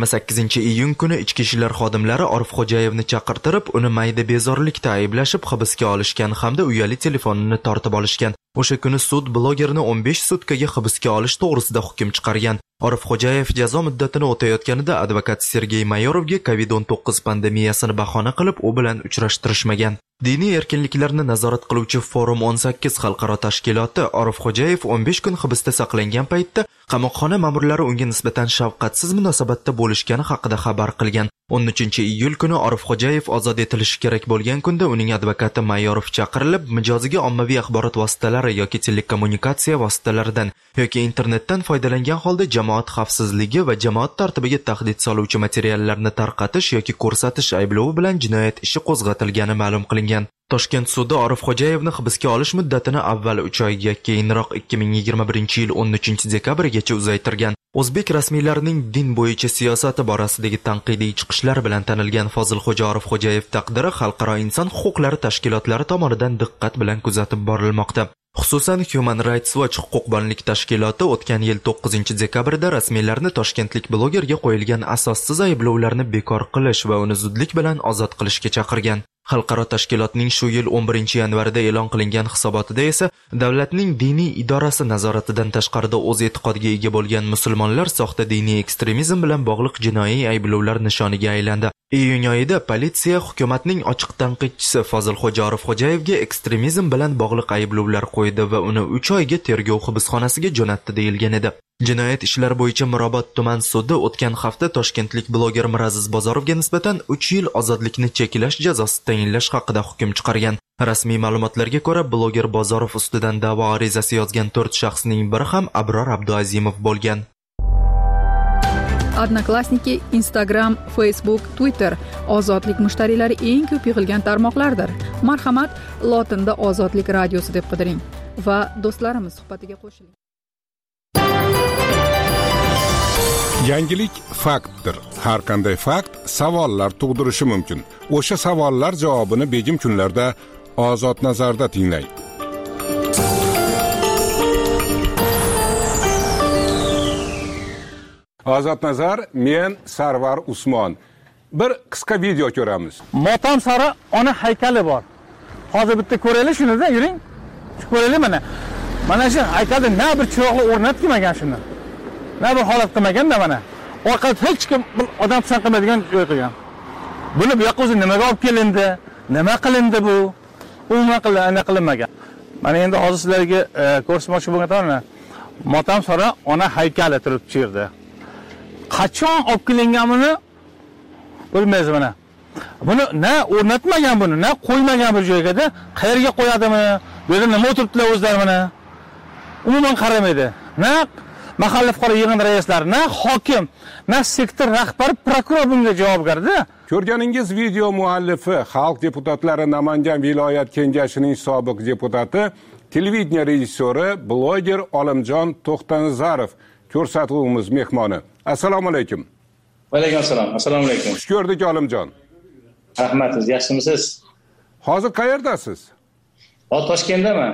28-iyun kuni ichki ishlar xodimlari Orifxo'jayevni chaqirtirib, uni mayda bezorlikda ayblashib hibsga olishgan hamda uyali telefonini tortib olishgan. O'sha kuni sud blogerni 15 sutkaga hibsga olish to'g'risida hukm chiqargan. Orifxo'jayev jazo muddatini o'tayotganida advokat Sergey Mayorovga COVID-19 pandemiyasini bahona qilib, u bilan uchrashtirishmagan. Diniy erkinliklarni nazorat qiluvchi Forum 18 xalqaro tashkiloti Orifxo'jayev 15 kun hibsda saqlangan paytda qamoqxona ma'murlari unga nisbatan shafqatsiz munosabatda bo'lishgani haqida xabar qilgan. 13-iyul kuni Orifxo'jayev ozod etilishi kerak bo'lgan kunda uning advokati Mayorov chaqirilib, mijoziga ommaviy axborot vositalari yoki telekommunikatsiya vositalaridan yoki internetdan foydalangan holda jamoat xavfsizligi va jamoat tartibiga tahdid soluvchi materiallarni tarqatish yoki ko'rsatish ayblovi bilan jinoyat ishi qo'zg'atilgani ma'lum qilingan. Toshkent sudi Orifxo'jayevni hibsga olish muddatini avval 3 oyga, keyinroq 2021-yil 13-dekabrgacha uzaytirgan. O'zbek rasmiylarining din bo'yicha siyosati borasidagi tanqidiy chiqishlar bilan tanilgan Fozilxo'ja Orifxo'jayev taqdiri xalqaro inson huquqlari tashkilotlari tomonidan diqqat bilan kuzatib borilmoqda. Xususan Human Rights Watch huquqbonlik tashkiloti o'tgan yil 9-dekabrda rasmiylarni toshkentlik blogerga qo'yilgan asossiz ayblovlarni bekor qilish va uni zudlik bilan ozod qilishga chaqirgan. Xalqaro tashkilotning shu yil 11-yanvarida e'lon qilingan hisobotida esa davlatning diniy idorasi nazoratidan tashqarida o'z e'tiqodiga ega bo'lgan musulmonlar soxta diniy ekstremizm bilan bog'liq jinoiy ayblovlar nishoniga aylandi. Iyun oyida politsiya hukumatning ochiq tanqidchisi Fozilxo'ja Orifxo'jayevga ekstremizm bilan bog'liq ayblovlar qo'ydi va uni 3 oyga tergov hibsxonasiga jo'natdi deyilgan edi. Jinoyat ishlari bo'yicha Mirobod tuman sudi o'tgan hafta toshkentlik bloger Miraziz Bozorovga nisbatan 3 yil ozodlikni cheklash jazosi tayinlash haqida hukm chiqargan. Rasmiy ma'lumotlarga ko'ra, bloger Bozorov ustidan da'vo arizasi yozgan 4 shaxsning biri ham Abror Abduazimov bo'lgan. Odnoklassniki, Instagram, Facebook, Twitter ozodlik mushtariylari eng ko'p yig'ilgan tarmoqlardir. Marhamat, lotinda Ozodlik radiosi deb qidiring va do'stlarimiz suhbatiga qo'shiling. Yangilik faktdir. Har qanday fakt savollar tug'dirishi mumkin. O'sha savollar javobini begim kunlarda Ozod nazarda tinglang. Ozod nazar, men Sarvar Usmon. Bir qisqa video ko'ramiz. Motam sari ona haykali bor. Hozir bitta ko'raylik shuni-da, yuring. Ko'raylik mana. Mana shu haykalda na bir chiroqli o'rnatmagan shuni. Na bir holat qilmagan-da mana. Orqada hech kim odam pisand qilmaydigan joy qilgan. Buni bu yoqqa o'zi nimaga olib kelindi? Nima qilindi bu? Umuman qilinmagan. Mana endi hozir sizlarga ko'rsatmoqchi bo'lgan motam sari ona haykali turibdi bu yerda. Qachon olib kelinganini bilmaysiz mana. Buni na o'rnatmagan buni, na qo'ymagan bir joyga-da, qayerga qo'yadimi? Bu yerda nima o'tiribdilar o'zlari mana? Umuman qaramaydi. Na mahalla fuqaro yig'in raislari, na hokim, na sektor rahbari, prokuror bunga javobgar-da. Ko'rganingiz video muallifi, xalq deputatlari Namangan viloyat kengashining sobiq deputati, televideniya rejissyori, bloger Olimjon To'xtanazarov ko'rsatuvimiz mehmoni. Assalomu alaykum. Va alaykum assalom. Assalomu alaykum. Xush ko'rdik Olimjon. Rahmat, yaxshimisiz? Hozir qayerdasiz? Hozir Toshkentdaman.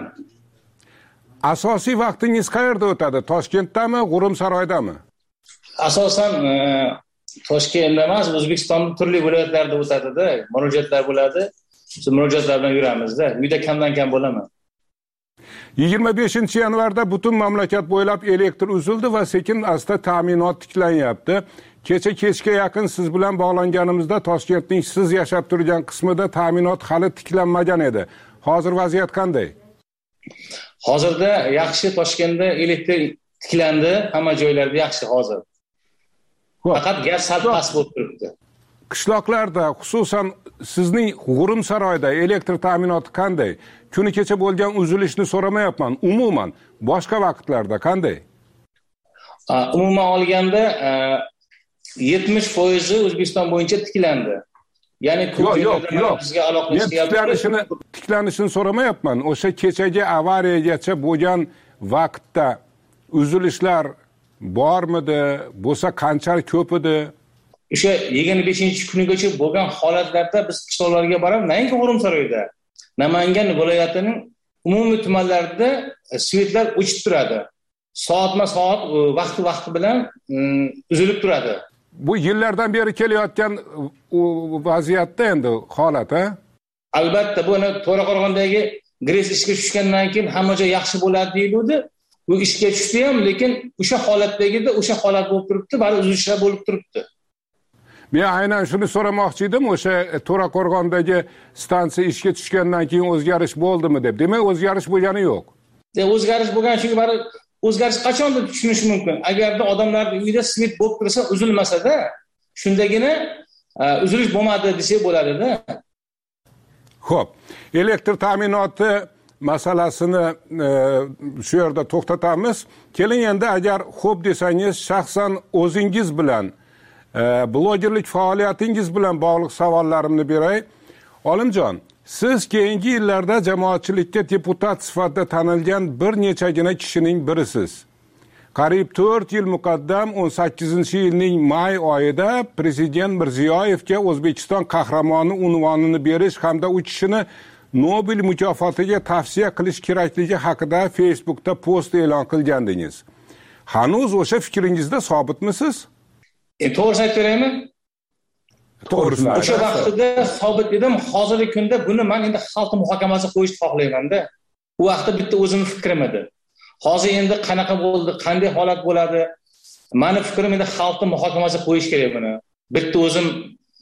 Asosiy vaqtingiz qayerda o'tadi? Toshkentdami, G'urumsaroydami? Asosan Toshkentda emas, O'zbekistonning turli viloyatlarida o'tadi-da, murojaatlar bo'ladi. Shu murojaatlar bilan yuramizda. Uyda kamdan-kam bo'laman. 25-yanvarda butun mamlakat bo'ylab elektr uzildi va sekin-asta ta'minot tiklanyapti. Kechga yaqin siz bilan bog'langanimizda Toshkentning siz yashab turgan qismida ta'minot hali tiklanmagan edi. Hozir vaziyat qanday? Hozirda yaxshi, Toshkentda elektr tiklandi, hamma joylarda yaxshi hozir. Faqat gaz sal past bo'lib turibdi. Qishloqlarda, xususan sizning G'urumsaroyda elektr ta'minoti qanday? Kuni kecha bo'lgan uzilishni so'ramayapman. Umuman boshqa vaqtlarda qanday? Umuman olganda 70% O'zbekiston bo'yicha tiklandi. Ya'ni ko'p bizga aloqalashishga tiklanishini so'ramayapman. O'sha kechagi avariyagacha bo'lgan vaqtda uzilishlar bormidi? Bo'lsa qanchalik ko'p edi? O'sha 25-kunigacha bo'lgan holatlarda biz qishloqlarga borib, menga G'urumsaroyda, Namangan viloyatining umumiy tumanlarida svetlar o'chib turadi. Soatma-soat, vaqti bilan uzilib turadi. Bu yillardan beri kelayotgan vaziyatda endi holat, ha? Albatta, buni To'raqo'rg'ondagi GRES ishga tushgandan keyin hamma joy yaxshi bo'ladi deyildi. Bu ishga tushdi ham, lekin o'sha holatdagida o'sha holat bo'lib turibdi, bari uzilishlar bo'lib turibdi. Men aynan shuni so'ramoqchi edim, o'sha To'raqo'rg'ondagi stansiya ishga tushgandan keyin o'zgarish bo'ldimi deb. Demak, o'zgarish bo'lgani yo'q. O'zgarish bo'lgan, chunki bari o'zgarish qachon deb tushunish mumkin. Agarda odamlarning uyida svet bo'lib tursa, uzilmasa-da, shundagina uzilish bo'lmadi desa bo'ladi-da. Xo'p, elektr ta'minoti masalasini shu yerda to'xtatamiz. Keling endi agar xo'p desangiz, shaxsan o'zingiz bilan blogerlik faoliyatingiz bilan bog'liq savollarimni beray. Olimjon, siz keyingi yillarda jamoatchilikka deputat sifatida tanilgan bir nechagina kishining birisiz. Qariyb 4 yil muqaddam 18-yilning may oyida Prezident Mirziyoyevga O'zbekiston qahramoni unvonini berish hamda u kishini Nobel mukofotiga tavsiya qilish kerakligi haqida Facebookda post e'lon qilgandingiz. Hanuz o'sha fikringizda sobitmisiz? To'g'risini aytaymi? To'g'risini. O'sha vaqtida sobit edim. Hozirgi kunda buni men endi xalq muhokamasiga qo'yishni xohlayman-da. U vaqtda bitta o'zimning fikrim edi. Hozir endi qanaqa bo'ldi, qanday holat bo'ladi? Meni fikrim endi xalqning muhokamasiga qo'yish kerak buni. Bitta o'zim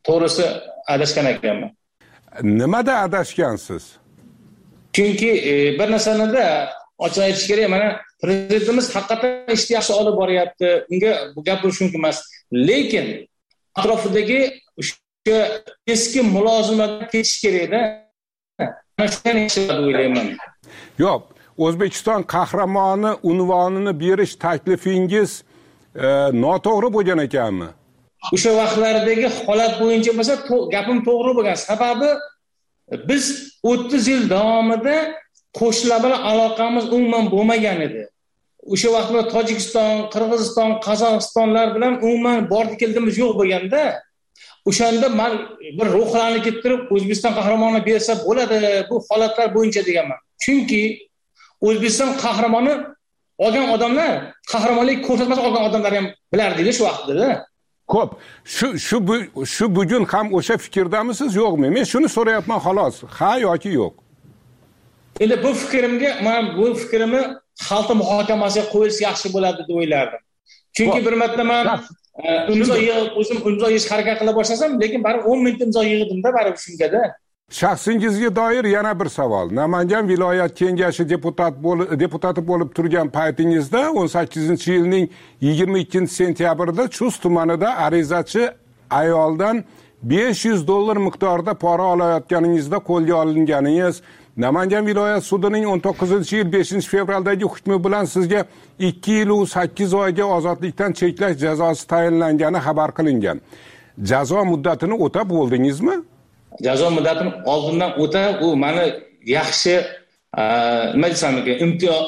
to'g'risi adashgan ekanman. Nimada adashgansiz? Chunki bir narsanida ochiq aytish kerak, mana prezidentimiz haqiqatan ishni yaxshi olib boryapti. Unga bu gapirish mumkin emas. Lekin atrofidagi o'sha eski mulozimlarga ketish kerak-da. Mana shuni o'ylayman. Yo'q, O'zbekiston qahramoni unvonini berish taklifingiz noto'g'ri bo'lgan ekanmi? O'sha vaqtlardagi holat bo'yicha bo'lsa, gapim to'g'ri bo'lgan. Sababi biz 30 yil davomida qo'shnilar bilan aloqamiz umuman bo'lmagan edi. O'sha vaqtda Tojikiston, Qirg'iziston, Qozog'istonlar bilan umuman bordi-keldimiz yo'q bo'lganda, o'shanda men bir ruhlanib kettirib O'zbekiston qahramoni bersa bo'ladi bu holatlar bo'yicha deganman. Chunki O'zbekiston qahramoni olgan odamlar, qahramonlik ko'rsatmasi olgan odamlar ham bilardi shu vaqtda. Ko'p. Shu bugun ham o'sha fikrdamisiz, yo'qmi? Men shuni so'rayapman xolos. Ha yoki yo'q? Endi bu fikrimni xalq muhokamasiga qo'yilsa yaxshi bo'ladi deb o'ylardim. Chunki bir marta men imzo yig'ish harakat qila boshlasam, lekin baribir 10 minut imzo yig'dimda baribir shungada. Shaxsingizga doir yana bir savol. Namangan viloyat kengashi deputati bo'lib turgan paytingizda 18-yilning 22-sentyabrida Chust tumanida arizachi ayoldan $500 miqdorida pora olayotganingizda qo'lga olinganingiz, Namangan viloyat sudining 19-yil 5-fevraldagi hukmi bilan sizga 2 yil 8 oyga ozodlikdan cheklash jazosi tayinlangani xabar qilingan. Jazo muddatini o'tab bo'ldingizmi? Jazo muddatini oldindan o'tab, u meni yaxshi nima desam ekan,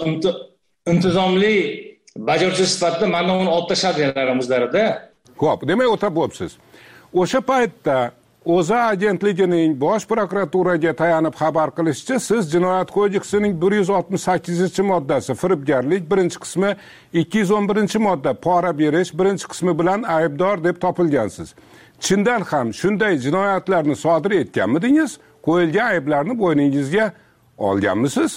intizomli bajaruvchi sifatida mendan uni olib tashladilar o'zlarida. Xo'p, demak o'tab bo'libsiz. O'sha paytda O'zA agentligining bosh prokuraturaga tayanib xabar qilishicha, siz Jinoyat kodeksining 168-moddasi firibgarlik birinchi qismi, 211-modda pora berish birinchi qismi bilan aybdor deb topilgansiz. Chindan ham shunday jinoyatlarni sodir etganmidingiz? Qo'yilgan ayblarni bo'yningizga olganmisiz?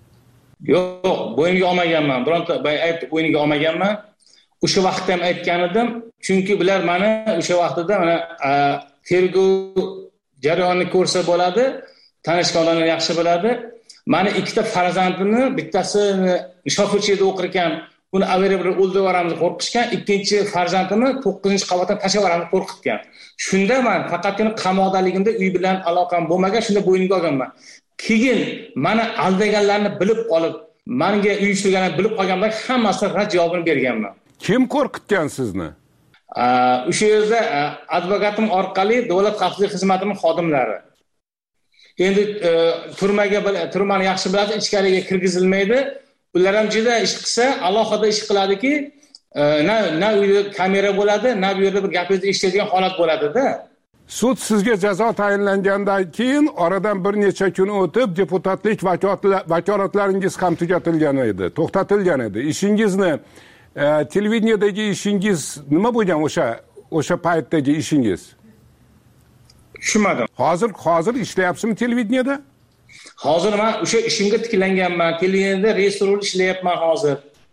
Yo'q, bo'ynimga olmaganman. Bironta ayb bo'ynimga olmaganman. O'sha vaqtda ham aytgan edim, chunki bular meni o'sha vaqtida mana tergov jarayonini ko'rsa bo'ladi, tanishganlarni yaxshi biladi. Meni ikkita farzandimni, bittasini shofirchida o'qir ekan, uni avariya bilan o'ldirib yuboramiz qo'rqishgan, ikkinchi farzandimni 9-qavatdan tashlab yuboramiz qo'rqitgan. Shunda men faqatgina qamoqdaligimda uy bilan aloqam bo'lmagan, shunda bo'ynimga olganman. Keyin meni aldaganlarni bilib qolib, menga uyushtirganlarni bilib qolganlar hammasiga rad javobini berganman. Kim qo'rqitgan sizni? O'sha yerda advokatim orqali davlat xavfsizlik xizmatining xodimlari. Endi turmani yaxshi biladi, ichkariga kirgizilmaydi. Ular ham juda ish qilsa, alohida ish qiladiki, na uyda kamera bo'ladi, na bu yerda bir gapingizni eshitadigan holat bo'ladi-da. Sud sizga jazo tayinlangandan keyin oradan bir necha kun o'tib deputatlik vakolatlaringiz ham tugatilgan edi, to'xtatilgan edi. Ishingizni televideniyadagi ishingiz nima bo'lgan o'sha paytdagi ishingiz? Tushunmadim. Hozir ishlayapsizmi televideniyada? Hozir men o'sha ishimga tiklanganman. Televideniyada rejissor ishlayapman hozir.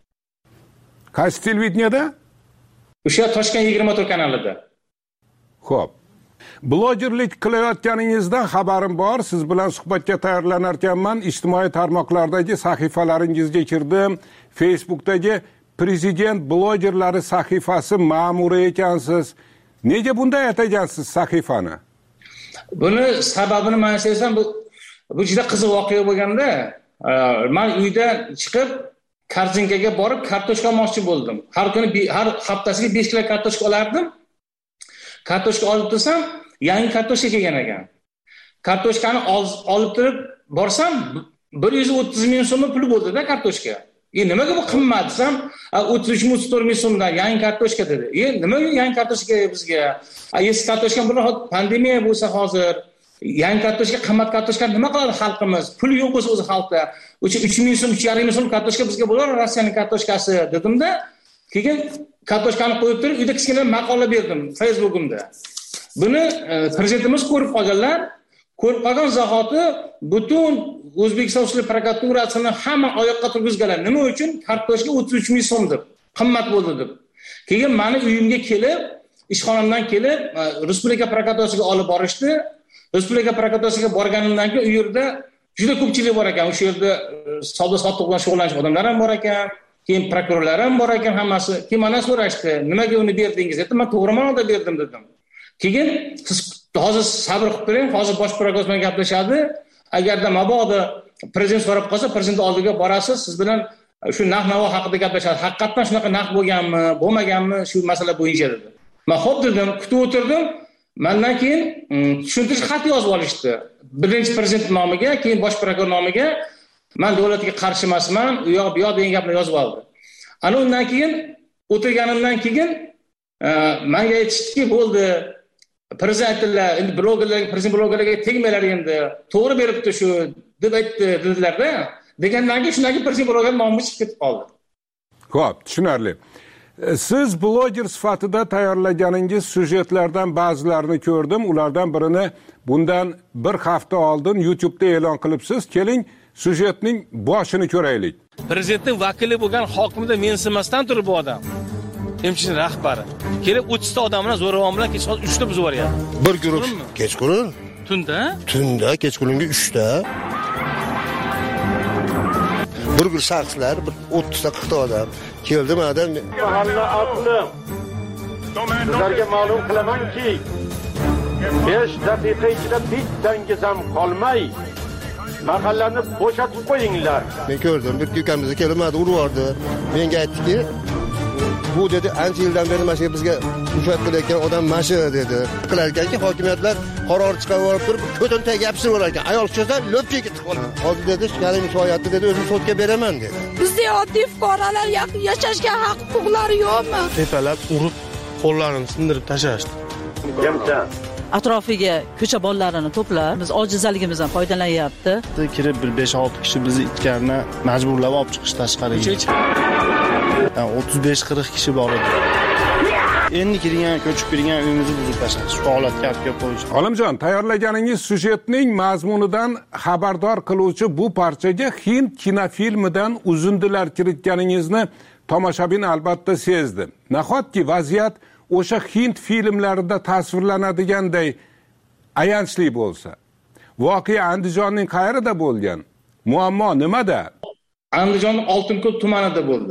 Qaysi televideniyada? O'sha Toshkent 24 kanalida. Xo'p. Blogerlik qilayotganingizdan xabarim bor. Siz bilan suhbatga tayyorlanar ekanman. Ijtimoiy tarmoqlardagi sahifalaringizga kirdim. Facebookdagi Prezident blogerlari sahifasi ma'muri ekansiz. Nega bunday atagansiz sahifani? Buni sababini men aytsam, bu juda qiziq voqea bo'lganda, men uydan chiqib kartinkaga borib kartoshka olmoqchi bo'ldim. Har haftasiga 5 kilo kartoshka olardim. Kartoshka olib tursam, yangi kartoshka kelgan ekan. Kartoshkani olib turib borsam, 130 ming so'm pul bo'ldi-da kartoshka. Nimaga bu qimmat desam, 33-34 ming so'mdan yangi kartoshka dedi. Nimaga yangi kartoshka bizga? Eski kartoshka bilan pandemiya bo'lsa hozir yangi kartoshka, qimmat kartoshka nima qiladi xalqimiz? Pul yo'q bo'lsa o'zi xalqda. O'sha 3 ming so'm, 3,5 ming so'm kartoshka bizga bo'lar, Rossiyaning kartoshkasi dedimda. Keyin kartoshkani qo'yib turib, uyda kichkina maqola berdim Facebook'imda. Buni prezidentimiz ko'rib qolganlar. Ko'rib qolgan zahoti butun O'zbekiston Sud prokuraturasini hamma oyoqqa turgizganlar. Nima uchun? Kartoshka 33 ming so'm deb, qimmat bo'ldi deb. Keyin meni uyimga kelib, ishxonamdan kelib respublika prokuraturasiga olib borishdi. Respublika prokuraturasiga borganimdan keyin u yerda juda ko'pchilik bor ekan. O'sha yerda savdo sotiq bilan shug'ullanuvchi odamlar ham bor ekan, keyin prokurorlar ham bor ekan hammasi. Keyin mana so'rashdi, nimaga uni berdingiz dedim. Men to'g'ri ma'noda berdim dedim. Keyin siz hozir sabr qilib turing, hozir bosh prokuror bilan gaplashadi. Agarda mabodo prezident so'rab qolsa, prezident oldiga borasiz, siz bilan shu narx-navo haqida gaplashadi. Haqiqatan shunaqa narx bo'lganmi, bo'lmaganmi shu masala bo'yicha dedi. Men xo'p dedim, kutib o'tirdim. Mendan keyin tushuntirish xat yozib olishdi. Birinchi prezident nomiga, keyin bosh prokuror nomiga men davlatga qarshi emasman, u yoq bu yoq degan gapni yozib oldi. Ana undan keyin o'tirganimdan keyin menga aytishdiki, bo'ldi. Prezidentlar, endi blogerlarga, prezident blogerlarga tegmanglar endi. To'g'ri beribdi shu deb aytdi dedilar-da. Degandan keyin shundan keyin prezident bloger nomi chiqib ketib qoldi. Xo'p, tushunarli. Siz bloger sifatida tayyorlaganingiz syujetlardan ba'zilarini ko'rdim. Ulardan birini bundan bir hafta oldin YouTube'da e'lon qilibsiz. Keling, syujetning boshini ko'raylik. Prezidentning vakili bo'lgan hokimda mensimasdan turib bu odam. Emchining rahbari. Kelib 30 ta odam bilan zo'ravon bilan kechqurun 3 ta buzib yuboryapti. Bir guruh kechqurun? Tunda? Tunda kechqurunga 3 ta. Bir guruh shaxslar, 30 ta 40 ta odam keldi madam. Mahalla ahli. Sizlarga ma'lum qilamanki, 5 daqiqa ichida bittangiz ham qolmay mahallani bo'shatib qo'yinglar. Men ko'rdim, bir ukamiz kelmadi, urvordi. Menga aytdiki, bu dedi ancha yildan beri mana bizga rüşvet qilayotgan odam mashi dedi. Qilar ekanki, hokimiyatlar qaror chiqarib turib, ko'tin tagiga yopishib olar ekan. Ayol chiqsa lo'pga ketib qoladi. Hozir dedi, shunday so'yatdi dedi, o'zim sudga beraman dedi. Bizda oddiy fuqarolar yashashga haq-huquqlari yo'qmi? Tepalab urib, qo'llarini sindirib tashlashdi. Kimsan? Atrofiga ko'cha bolalarini to'plab, biz ojizligimizdan foydalanyapti. Kirib bir 5-6 kishi bizni itlarni majburlab olib chiqish tashqariga. 35-40 kishi bor edi. Endi kirgan, ko'chib kirgan uyimizni buzib tashladi. Shu holatga olib kelib qo'yishdi. Olimjon, tayyorlaganingiz syujetning mazmunidan xabardor qiluvchi bu parchaga Hind kinofilmidan uzundilar kiritganingizni tomoshabin albatta sezdi. Nahotki vaziyat o'sha Hind filmlarida tasvirlanadiganday ayanchli bo'lsa, voqea Andijonning qayerida bo'lgan? Muammo nimada? Andijonning Oltinko'l tumanida bo'ldi.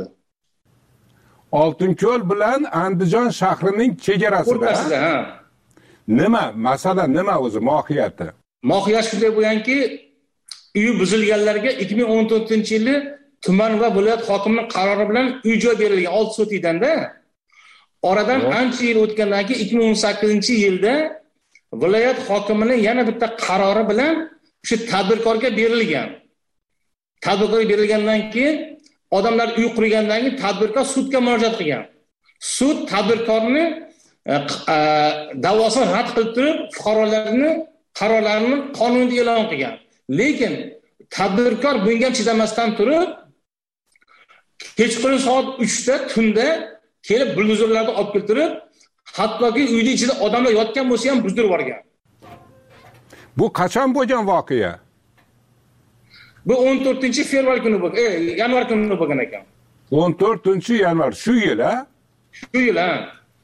Oltinko'l bilan Andijon shahrining chegarasida. Ha. Nima? Masala nima o'zi mohiyati? Mohiyat shunday bo'lganki, uyi buzilganlarga 2014-yili tuman va viloyat hokimining qarori bilan uy-joy berilgan 6 sotikdan-da. Oradan ancha yil o'tgandan keyin 2018-yilda viloyat hokimining yana bitta qarori bilan shu tadbirkorga berilgan. Tadbirkorga berilgandan keyin odamlar uy qurgandan keyin tadbirkor sudga murojaat qilgan. Sud tadbirkorni da'vosini rad qilib turib, fuqarolarning qarorlarini qonunda e'lon qilgan. Lekin tadbirkor bunga chidamasdan turib, kechqurun soat 3 da tunda kelib buldozerlarni olib keltirib, hattoki uyning ichida odamlar yotgan bo'lsa ham buzdirib yuborgan. Bu qachon bo'lgan voqea? Bu 14-fevral kuni bo'lgan, yanvar kuni bo'lgan ekan. 14-yanvar shu yil, ha? Shu yil, ha.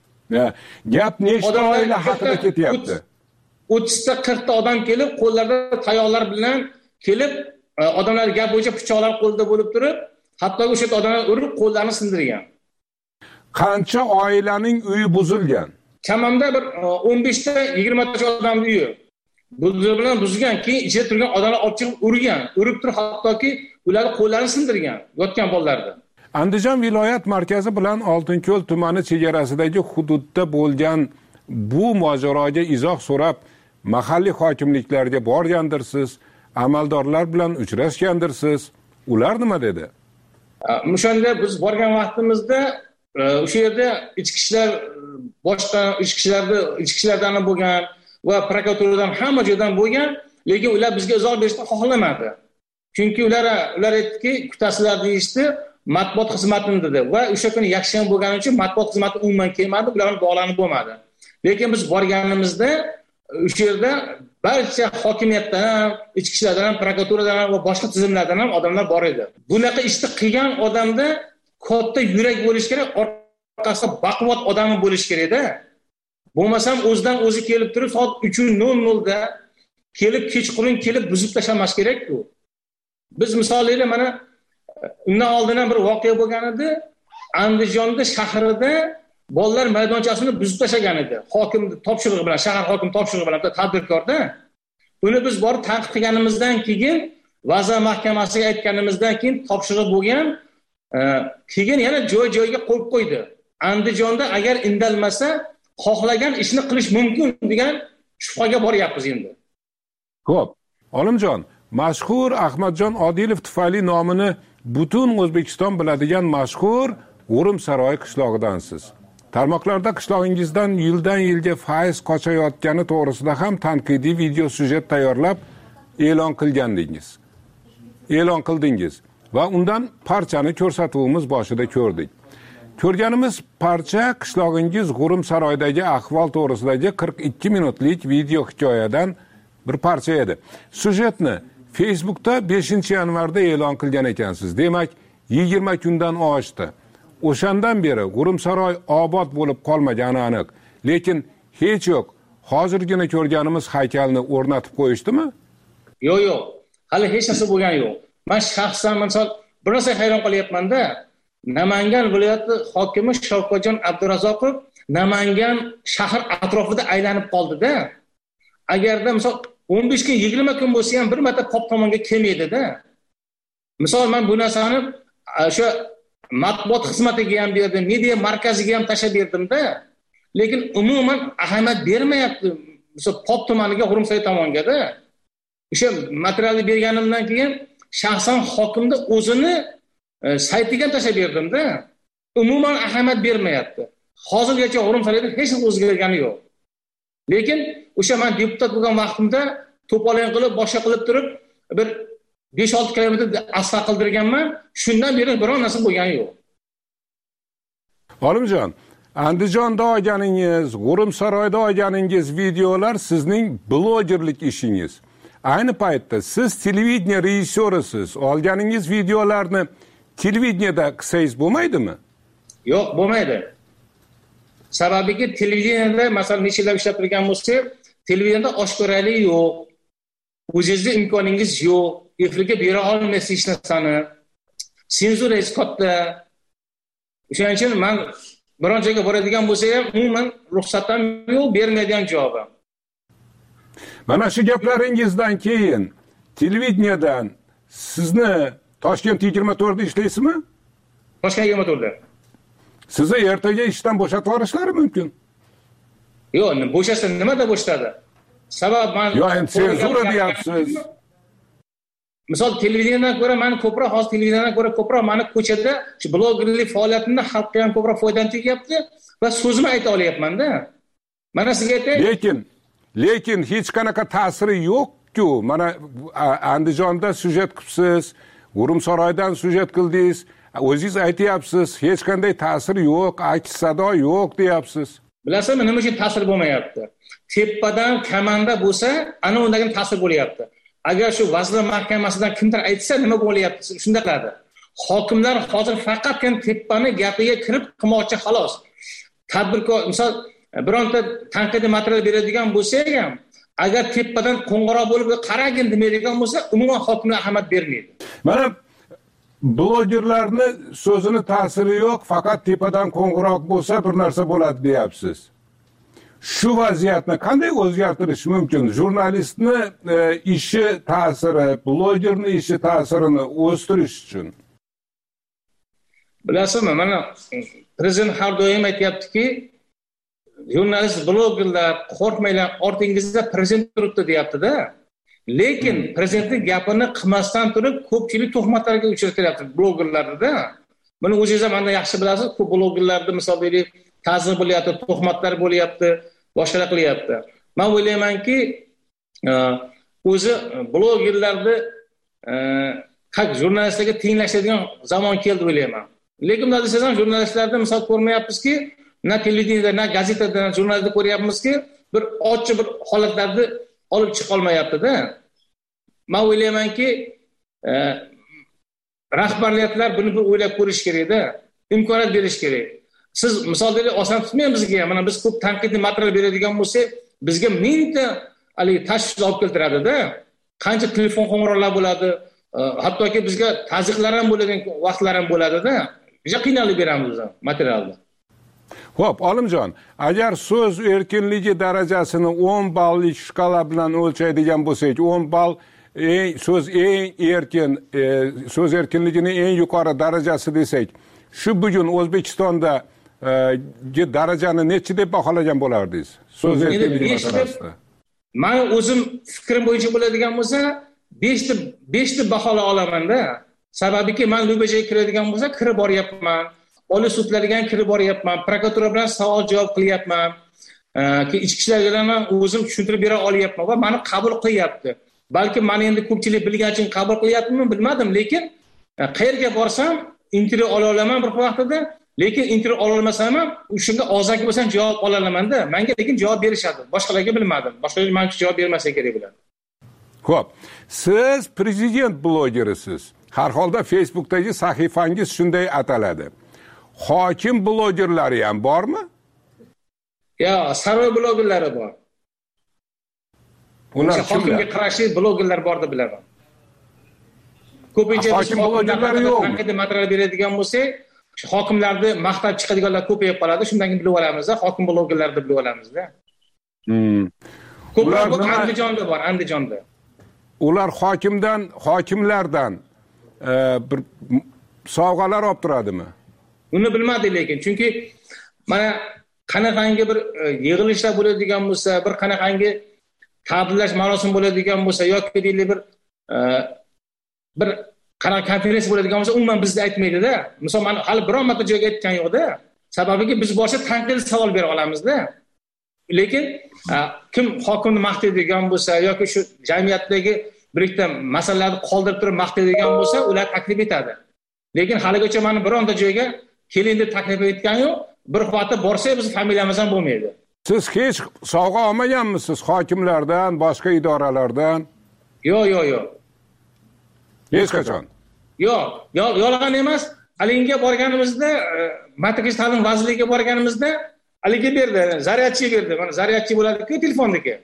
Gap nechta oila haqida ketyapti? 30 ta 40 ta odam kelib, qo'llarida tayoqlar bilan kelib, odamlar gap bo'yicha pichoqlar qo'lda bo'lib turib, hatto o'sha odamlar urib, qo'llarini sindirgan. Qancha oilaning uyi buzilgan? Kamanda bir 15 ta 20 ta odamning uyi buldozor bilan buzgan, keyin ichida turgan odamlar olib chiqib urgan, urib turib hattoki ular qo'llarini sindirgan, yotgan bolalarni. Andijon viloyat markazi bilan Oltinko'l tumani chegarasidagi hududda bo'lgan bu mojaroga izoh so'rab mahalliy hokimliklarga borgandirsiz, amaldorlar bilan uchrashgandirsiz. Ular nima dedi? O'shanda biz borgan vaqtimizda o'sha yerda ichki ishlar boshqa ichki ishlardan bo'lgan va prokuraturadan hamma joydan bo'lgan, lekin ular bizga izoh berishni xohlamadi. Chunki ular aytdiki, kutasizlar deyishdi, matbuot xizmatini dedi va o'sha kuni yakshanba bo'lgani uchun matbuot xizmati umuman kelmadi, ularning bog'lanib bo'lmadi. Lekin biz borganimizda o'sha yerda barcha hokimiyatdan, ichki ishlardan, prokuraturadan va boshqa tizimlardan ham odamlar bor edi. Bunaqa ishni qilgan odamda katta yurak bo'lish kerak, orqasida baquvvat odam bo'lish kerak-da. Bo'lmasam o'zidan o'zi kelib turib soat 3:00 da kelib kechqurun kelib buzib tashlamas kerak-ku. Biz misollarga mana undan oldin ham bir voqea bo'lgan edi. Andijonda shahrida bolalar maydonchasini buzib tashlagan edi. Hokim topshirig'i bilan, shahar hokim topshirig'i bilan tadbirkorda. Uni biz borib tanqid qilganimizdan keyin Vazir Mahkamasiga aytganimizdan keyin topshiriq bo'lgan, keyin yana joy-joyiga qo'yib qo'ydi. Andijonda agar indalmasa, xohlagan ishni qilish mumkin degan shubhaga boryapmiz endi. Xo'p, Olimjon, mashhur Ahmadjon Odilov tufayli nomini butun O'zbekiston biladigan mashhur G'urumsaroy qishlog'idansiz. Tarmoqlarda qishlog'ingizdan yildan-yilga faiz qochayotgani to'g'risida ham tanqidiy video syujet tayyorlab e'lon qildingiz va undan parchani ko'rsatuvimiz boshida ko'rdik. Ko'rganimiz parcha qishlog'ingiz G'urumsaroydagi ahvol to'g'risidagi 42 minutlik video hikoyadan bir parcha edi. Syujetni Facebookda 5-yanvarda e'lon qilgan ekansiz. Demak, 20 kundan oshdi. O'shandan beri G'urumsaroy obod bo'lib qolmagani aniq. Lekin hech yo'q, hozirgina ko'rganimiz haykalni o'rnatib qo'yishdimi? Yo'q. Hali hech narsa bo'lgani yo'q. Men shaxsan misol bir narsa hayron qolyapman-da. Namangan viloyati hokimi Shavkatjon Abdurazzoqov Namangan shahar atrofida aylanib qoldi-da. Agarda misol 15 kun, 20 kun bo'lsa ham bir marta pop tomonga kelmaydi-da. Misol men bu narsani o'sha matbuot xizmatiga ham berdim, media markaziga ham tashlab berdim-da. Lekin umuman ahamiyat bermayapti. Misol pop tumaniga, G'urumsaroy tomonga-da. O'sha materialni berganimdan keyin shaxsan hokimda o'zini saytiga tashlab berdim-da. Umuman ahamiyat bermayapti. Hozirgacha G'urumsaroyda hech narsa o'zgargani yo'q. Lekin o'sha men deputat bo'lgan vaqtimda to'polon qilib, boshqa qilib turib bir 5-6 kilometr asfalt qildirganman. Shundan beri biror narsa bo'lgani yo'q. Olimjon, Andijonda olganingiz, G'urumsaroyda olganingiz videolar sizning blogerlik ishingiz. Ayni paytda siz televideniya rejissyorisiz. Olganingiz videolarni televideniyada qilsangiz bo'lmaydimi? Yo'q, bo'lmaydi. Sababiki televideniyada masalan necha yillar ishlab turgan bo'lsa, televideniyada oshkoralik yo'q. O'zingizning imkoningiz yo'q. Efirga bera olmaysiz hech narsani. Senzurangiz katta. O'shaning uchun men biron joyga boradigan bo'lsa ham umuman ruxsatam yo'q, bermaydigan javobim. Mana shu gaplaringizdan keyin televideniyadan sizni Toshkent 24da ishlaysizmi? Toshkent 24da. Sizni ertaga ishdan bo'shatib yuborishlari mumkin. Yo'q, bo'shasa nimada bo'shatadi? Sabab men endi senzura deyapsiz. Misol televideniyadan ko'ra men ko'proq, hozir televideniyadan ko'ra ko'proq meni ko'chada shu blogerlik faoliyatimda xalqqa ham ko'proq foydam tegyapti va so'zimni ayta olyapman-da. Mana sizga aytay. Lekin hech qanaqa ta'siri yo'q-ku. Mana Andijonda syujet qilibsiz, G'urumsaroydan syujet qildingiz. O'zingiz aytyapsiz, hech qanday ta'sir yo'q, aks sado yo'q deyapsiz. Bilasizmi, nima uchun ta'sir bo'lmayapti? Tepadan kamanda bo'lsa, ana undan ta'sir bo'lyapti. Agar shu Vazirlar Mahkamasidan kimdir aytsa, nima bo'lyapti? Shunda qiladi. Hokimlar hozir faqatgina tepani gapiga kirib qilmoqchi xolos. Tadbirkor, misol bironta tanqidiy material beradigan bo'lsa ham, agar tepadan qo'ng'iroq bo'lib qaragin demaydigan bo'lsa, umuman hokimlar ahamiyat bermaydi. Mana blogerlarni so'zini ta'siri yo'q, faqat tepadan qo'ng'iroq bo'lsa bir narsa bo'ladi deyapsiz. Shu vaziyatni qanday o'zgartirish mumkin? Jurnalistni ishi ta'siri, blogerni ishi ta'sirini o'stirish uchun. Bilasizmi, mana prezident har doim aytayaptiki, jurnalist, blogerlar qo'rqmanglar, ortingizda prezident turibdi deyapti-da. Lekin prezidentning gapini qilmasdan turib ko'pchilik tuhmatlarga uchratilyapti blogerlarda. Buni o'zingiz ham mendan yaxshi bilasiz, ko'p blogerlarda misol berib ta'zir bo'lyapti, tuhmatlar bo'lyapti, boshqalar qilyapti. Men o'ylaymanki, o'zi blogerlarni jurnalistlarga tenglashadigan zamon keldi o'ylayman. Lekin bunday desangiz ham jurnalistlarni misol ko'rmayapmizki, na televideniyada, na gazetada, na jurnalda ko'ryapmizki, bir ochiq bir holatlarni olib chiqa olmayapti-da. Men o'ylaymanki, rahbariyatlar buni bir o'ylab ko'rish kerak-da, imkoniyat berish kerak. siz misollarni oson tutmaymiz bizga. Mana biz ko'p tanqidiy material beradigan bo'lsak, bizga mingta haligi tashvishni olib keltiradida. Qancha telefon qo'ng'iroqlar bo'ladi, hattoki bizga tazyiqlar ham bo'ladigan vaqtlar ham bo'ladida. Juda qiynalib beramiz biz materialni. Xo'p, Olimjon, agar so'z erkinligi darajasini 10 ballik shkala bilan o'lchaydigan bo'lsak, 10 ball so'z eng erkin, so'z erkinligining eng yuqori darajasi desak, shu bugun O'zbekistonda darajani nechi deb baholagan bo'lardingiz? So'z erkinligi masalasida. Men o'zim fikrim bo'yicha bo'ladigan bo'lsa, 5 deb baholo olaman-da. Sababiki men Lubajaga kiradigan bo'lsa, kirib boryapman. Oliy sudlarga ham kirib boryapman. Prokuratura bilan savol javob qilyapman. Ichki ishlar bilan ham o'zim tushuntirib bera olyapman va meni qabul qilyapti. Balki meni endi ko'pchilik bilgani uchun qabul qilyaptimi, bilmadim, lekin qayerga borsam intervyu ola olaman bir vaqtida, lekin intervyu ola olmasam ham shunga og'zaki bo'lsam javob ola olaman-da. Menga lekin javob berishadi. Boshqalarga bilmadim. Boshqalar menga javob bermasa kerak bo'ladi. Xo'p, siz prezident blogerisiz. Har holda Facebookdagi sahifangiz shunday ataladi. Hokim blogerlari ham bormi? Yo, saroy blogerlari bor. Ular hokimga qarashli blogerlar bor deb bilaman. Ko'pincha hokim blogerlari yo'q. Tanqidiy material beradigan bo'lsak, hokimlarni maqtab chiqadiganlar ko'payib qoladi. Shundan keyin bilib olamiz-da, hokim blogerlar deb bilib olamiz-da. Ko'plar bu Andijonda bor, Andijonda. Ular hokimlardan bir sovg'alar olib turadimi? Uni bilmadik lekin, chunki mana qanaqangi bir yig'ilishlar bo'ladigan bo'lsa, bir qanaqangi tabriklash marosim bo'ladigan bo'lsa yoki deylik bir qanaqa konferensiya bo'ladigan bo'lsa, umuman bizga aytmaydi-da. Misol, men hali biror marta joyga aytgan yo'q-da. Sababiki biz boshqa tanqidiy savol bera olamiz-da. Lekin kim hokimni maqtaydigan bo'lsa yoki shu jamiyatdagi birikta masalalarni qoldirib turib maqtaydigan bo'lsa, ular taklif etadi. Lekin haligacha meni bironta joyga keling deb taklif etgan yo'q. Bir vaqtda borsak, biz familiyamiz ham bo'lmaydi. Siz hech sovg'a olmaganmisiz hokimlardan, boshqa idoralardan? Yo'q. Hech qachon. Yo'q, yolg'on emas. Halinga borganimizda, Matematik ta'lim vazirligiga borganimizda haliga berdi, zaryadchi berdi. Mana zaryadchi bo'ladi-ku telefondagi.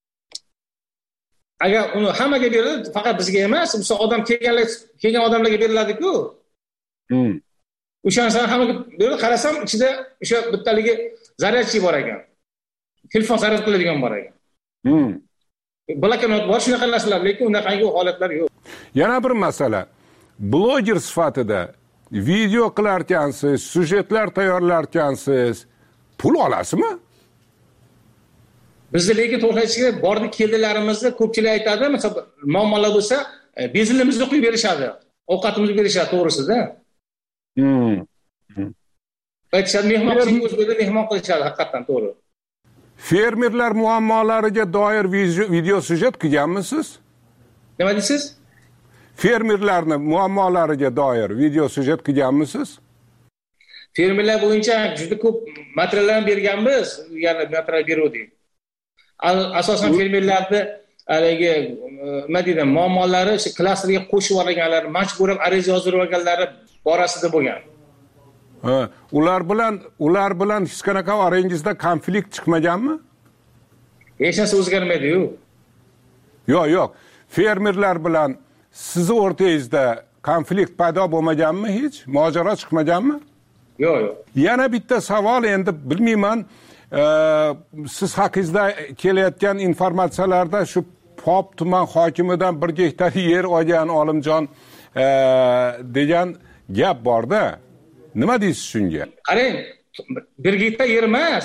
Agar uni hammaga berdi, faqat bizga emas, bu odam kelgan odamlarga beriladi-ku. O'shandan hammaga berdi, qarasam ichida o'sha bittaligi zaryadchi bor ekan. Telefon zaryad qiladigan bor ekan. Bloknot bor, shunaqa narsalar, lekin unaqangi holatlar yo'q. Yana bir masala. Bloger sifatida video qilarkansiz, syujetlar tayyorlarkansiz, pul olasizmi? Bizda lekin to'xtatishga bordi keldilarimizni ko'pchilik aytadi, masalan, muammolar bo'lsa, benzinimizni quyib berishadi, ovqatimizni berishadi, to'g'risida. Aytishadi, mehmonchilik o'zbekda mehmon qilishadi, haqiqatan to'g'ri. Fermerlar muammolariga doir video syujet qilganmisiz? Nima deysiz? Fermerlarni muammolariga doir video syujet qilganmisiz? Fermerlar bo'yicha juda ko'p materiallar berganmiz, ya'ni material berdik. Asosan fermerlarni haligi nima deydi, muammolari shu klasterga qo'shib olganlar, majburan ariza yozdirib olganlari borasida bo'lgan. Ular bilan hech qanaqa orangizda konflikt chiqmaganmi? Hech narsa o'zgarmaydi-yu. Yo'q. Fermerlar bilan sizni o'rtangizda konflikt paydo bo'lmaganmi hech? Mojaro chiqmaganmi? Yo'q. Yana bitta savol, endi bilmayman, siz haqingizda kelayotgan informatsiyalarda shu Pop tuman hokimidan 1 gektar yer olgan Olimjon degan gap bor-da. Nima deysiz shunga? Qarang, 1 gektar yer emas,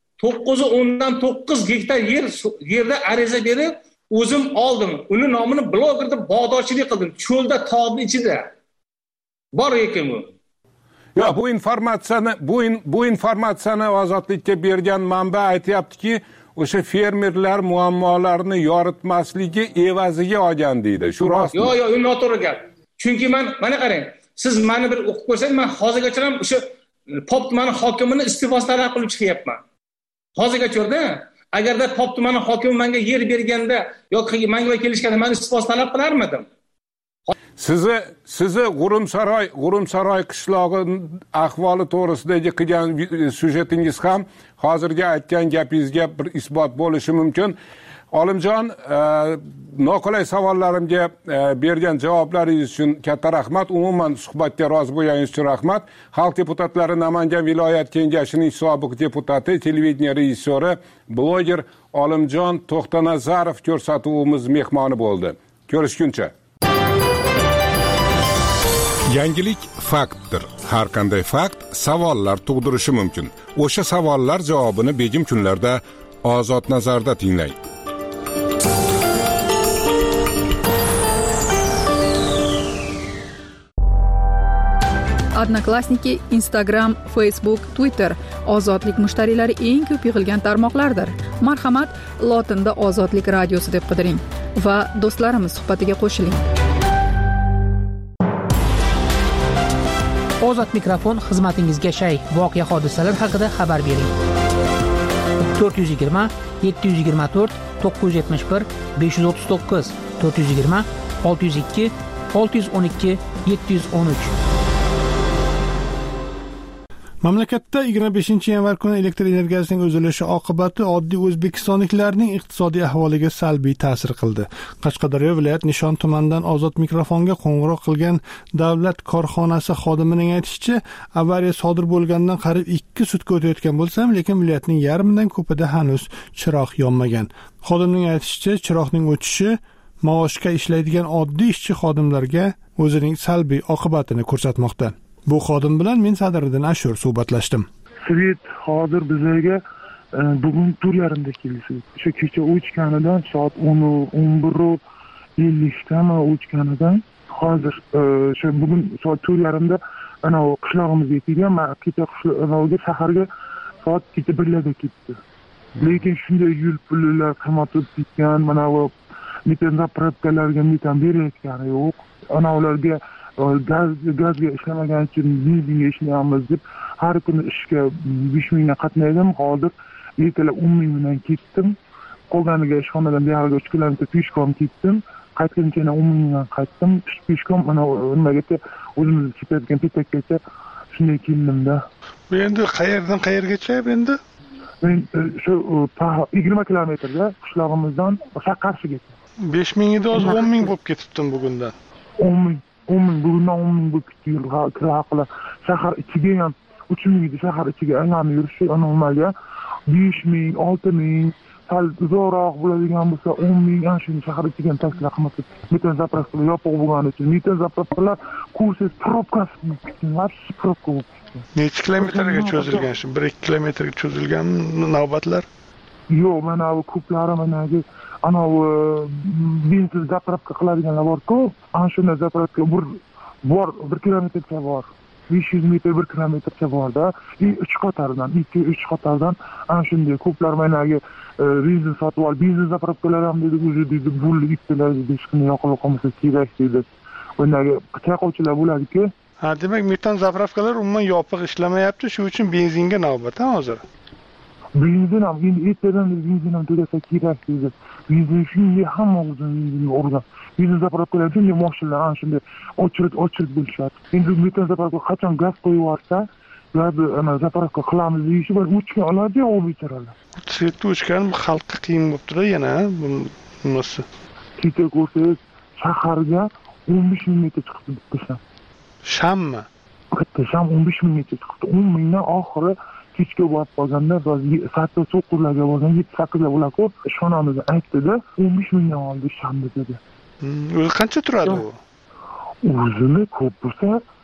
9 gektar yerda ariza berib o'zim oldim. Uni nomini bloger deb bog'dorchilik qildim. Cho'lda, tog'ning ichida. Bor ekan bu. Yo'q, bu informatsiyani Ozodlikka bergan manba aytayaptiki, o'sha fermerlar muammolarini yoritmasligi evaziga olgan deydi. Shu rostmi? Yo'q, u noto'g'ri gap. Chunki mana qarang, siz meni bir o'qib ko'rsangiz, men hozirgacha ham o'sha Pop tumani hokimini iste'fosini talab qilib chiqyapman. Hozirgacha-da, agarda Pop tumani hokimi menga yer berganda yoki menga kelishganda men iste'fos talab qilarmidim? sizni G'urumsaroy qishlog'i ahvoli to'g'risidagi qilgan syujetingiz ham hozirgi aytgan gapingizga bir isbot bo'lishi mumkin. Olimjon, noqulay savollarimga bergan javoblaringiz uchun katta rahmat. Umuman suhbatga rozi bo'lganingiz uchun rahmat. Xalq deputatlari Namangan viloyat kengashining sobiq deputati, televideniya rejissyori, bloger Olimjon To'xtanazarov ko'rsatuvimiz mehmoni bo'ldi. Ko'rishguncha. Yangilik faktdir. Har qanday fakt savollar tug'dirishi mumkin. O'sha savollar javobini begim kunlarda Ozod nazarda tinglang. Odnoklassniki, Instagram, Facebook, Twitter ozodlik mushtariylari eng ko'p yig'ilgan tarmoqlardir. Marhamat, lotinda Ozodlik radiosi deb qidiring va do'stlarimiz suhbatiga qo'shiling. Ozod mikrofon xizmatingizga shay. Voqea hodisalar haqida xabar bering. 420 724 971 539 420 602 612 713. Mamlakatda 25-yanvar kuni elektr energiyasining uzilishi oqibati oddiy o'zbekistonliklarning iqtisodiy ahvoliga salbiy ta'sir qildi. Qashqadaryo viloyat Nishon tumanidan Ozod mikrofonga qo'ng'iroq qilgan davlat korxonasi xodimining aytishicha, avariya sodir bo'lgandan qariyb 2 sutka o'tayotgan bo'lsa, lekin viloyatning yarmidan ko'pida hanuz chiroq yonmagan. Xodimning aytishicha, chiroqning o'chishi maoshga ishlaydigan oddiy ishchi xodimlarga o'zining salbiy oqibatini ko'rsatmoqda. Bu xodim bilan men Sadiriddin Ashur suhbatlashdim. Svet hozir bizga bugun 4:30da keldi. O'sha kecha o'chganidan soat 11:50 o'chganidan hozir o'sha bugun soat 4:30da ana qishlog'imizga kelgan. Men kecha qishlog'iga shaharga soat 1:00da ketdi. Lekin shunday yo'l pullar qimmatib ketgan, mana bu metan zapravkalarga metan berayotgani yo'q. Ana ularga gazga ishlamagan uchun benzinga ishlayapmiz deb har kuni ishga 5 mingdan qatnaydim. Hozir ertalab 10 ming bilan ketdim. Qolganiga ishxonadan buyog'iga 3 kilometr peshkom ketdim. Qaytguncha yana 10 ming bilan qaytdim. Peshkom mana nimagacha o'zimiz ketayotgan petakgacha shunday keldim-da. Bu endi qayerdan qayergacha endi? Men shu 20 kilometrda qishlog'imizdan Qarshigacha. 5 ming edi, hozir 10 ming bo'lib ketibdim bugundan. 10 ming bugundan 10 ming bo'lib ketdi. Kira haqida shahar ichiga ham 3 ming edi, shahar ichiga aylanib yurish normalga 5 ming, 6 ming, sal zo'roq bo'ladigan bo'lsa 10 ming ana shu shahar ichiga taklif qilmoqda. Metan zapravkalar yopiq bo'lgani uchun metan zapravkalar kursiz probkasi bo'lib probka bo'lib ketdi. Necha kilometrga cho'zilgan shu? 1-2 kilometrga cho'zilgan navbatlar? Yo'q, mana bu ko'plari managi ana benzin zapravka qiladiganlar bor-ku, ana shunday zapravka bor 1 kilometrcha bor. 500 metr 1 kilometrcha bor-da. 3 qatordan, 2-3 qatordan ana shunday ko'plar managi benzin sotib ol, benzin zapravkalar ham dedi, o'zi dedi, bo'ldi ittilar dedi, hech qanday yoqilib qolmasa kerak dedi. Bunday chaqovchilar bo'ladi-ku. Ha, demak metan zapravkalar umuman yopiq ishlamayapti, shuning uchun benzinga navbat hozir. Benzin ham endi ertadan benzin ham to'lasa kerak dedi. Benzin shunday hamma o'zini o'rgan. Benzin zapravkalar shunday mashinalar ana shunday ochirib bo'lishadi. Endi metan zapravka qachon gaz qo'yib yuborsa, ana zapravka qilamiz deyishi bir o'chgan oladi, u becharalar. Svetda o'chgan xalqqa qiyin bo'lib turadi yana bunisi. Kecha ko'rsangiz shaharga 15 ming metr chiqdi bitta. Shammi? Bitta sham 15 ming metr chiqdi. 10 mingdan oxiri kechga borib qolganda soat 9larga borgan 7-8lar bo'lar-ku, ishxonamizda aytdi-da, 15 mingdan oldi shamni dedi. O'zi qancha turadi u? O'zini ko'p bo'lsa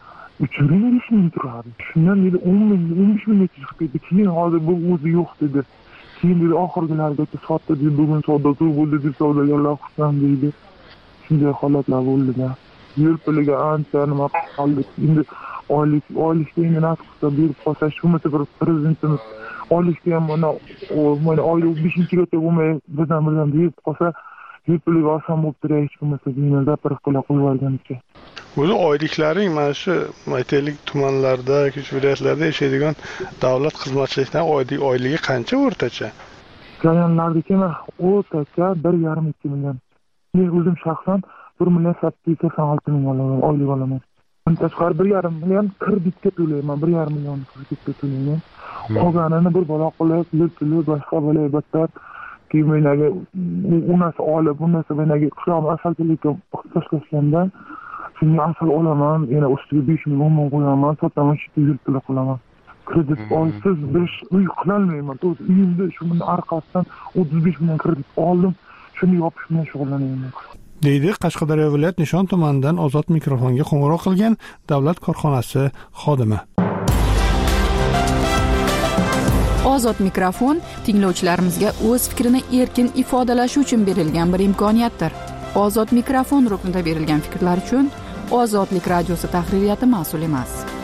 3-5 ming turadi. Shundan dedi 10 ming, 15 ming chiqib ketdi. Keyin hozir bu o'zi yo'q dedi. Keyin dedi oxirgilargacha sotdi dedi, bugun savdo bo'ldi deb savdogarlar xursand deydi. Shunday holatlar bo'ldi-da. Yo'l puliga ancha nima qoldi. Endi oylikda endi nasibda berib qolsa, shumasi bir prezidentimiz oylikda ham mana oylik 5-gacha bo'lmay birdan berib qolsa, yo'l puliga oson bo'lib turadi, hech bo'lmasa bino zapravkalar qo'yib yuborganicha. O'zi oyliklaring mana shu aytaylik tumanlarda, viloyatlarda yashaydigan davlat xizmatchilaridan oyligi qancha o'rtacha? Rayonlardagi o'rtacha 1,5-2 million. Men o'zim shaxsan 1,786,000 olaman, oylik olaman. Bundan tashqari 1,5 million kreditga to'layman, 1,5 million kreditga to'layman. Qolganini bir bola qilib, yurtli boshqa bo'lay battar kiyimlarga unasi olib, unasi menga qishloq asalchilikka ixtisoslashganda shunga asal olaman, yana ustiga 5 million qo'yaman, sotaman, yurtli qilaman. Kredit olsiz bir uy qilolmayman. Uyimda shuni orqasidan 35 million kredit oldim. Shuni yopish bilan shug'ullanaman. deydi Qashqadaryo viloyat Nishon tumanidan ozod mikrofonga qo'ng'iroq qilgan davlat korxonasi xodimi. Ozod mikrofon tinglovchilarimizga o'z fikrini erkin ifodalashi uchun berilgan bir imkoniyatdir. Ozod mikrofon ruknida berilgan fikrlar uchun Ozodlik radiosi tahririyati mas'ul emas.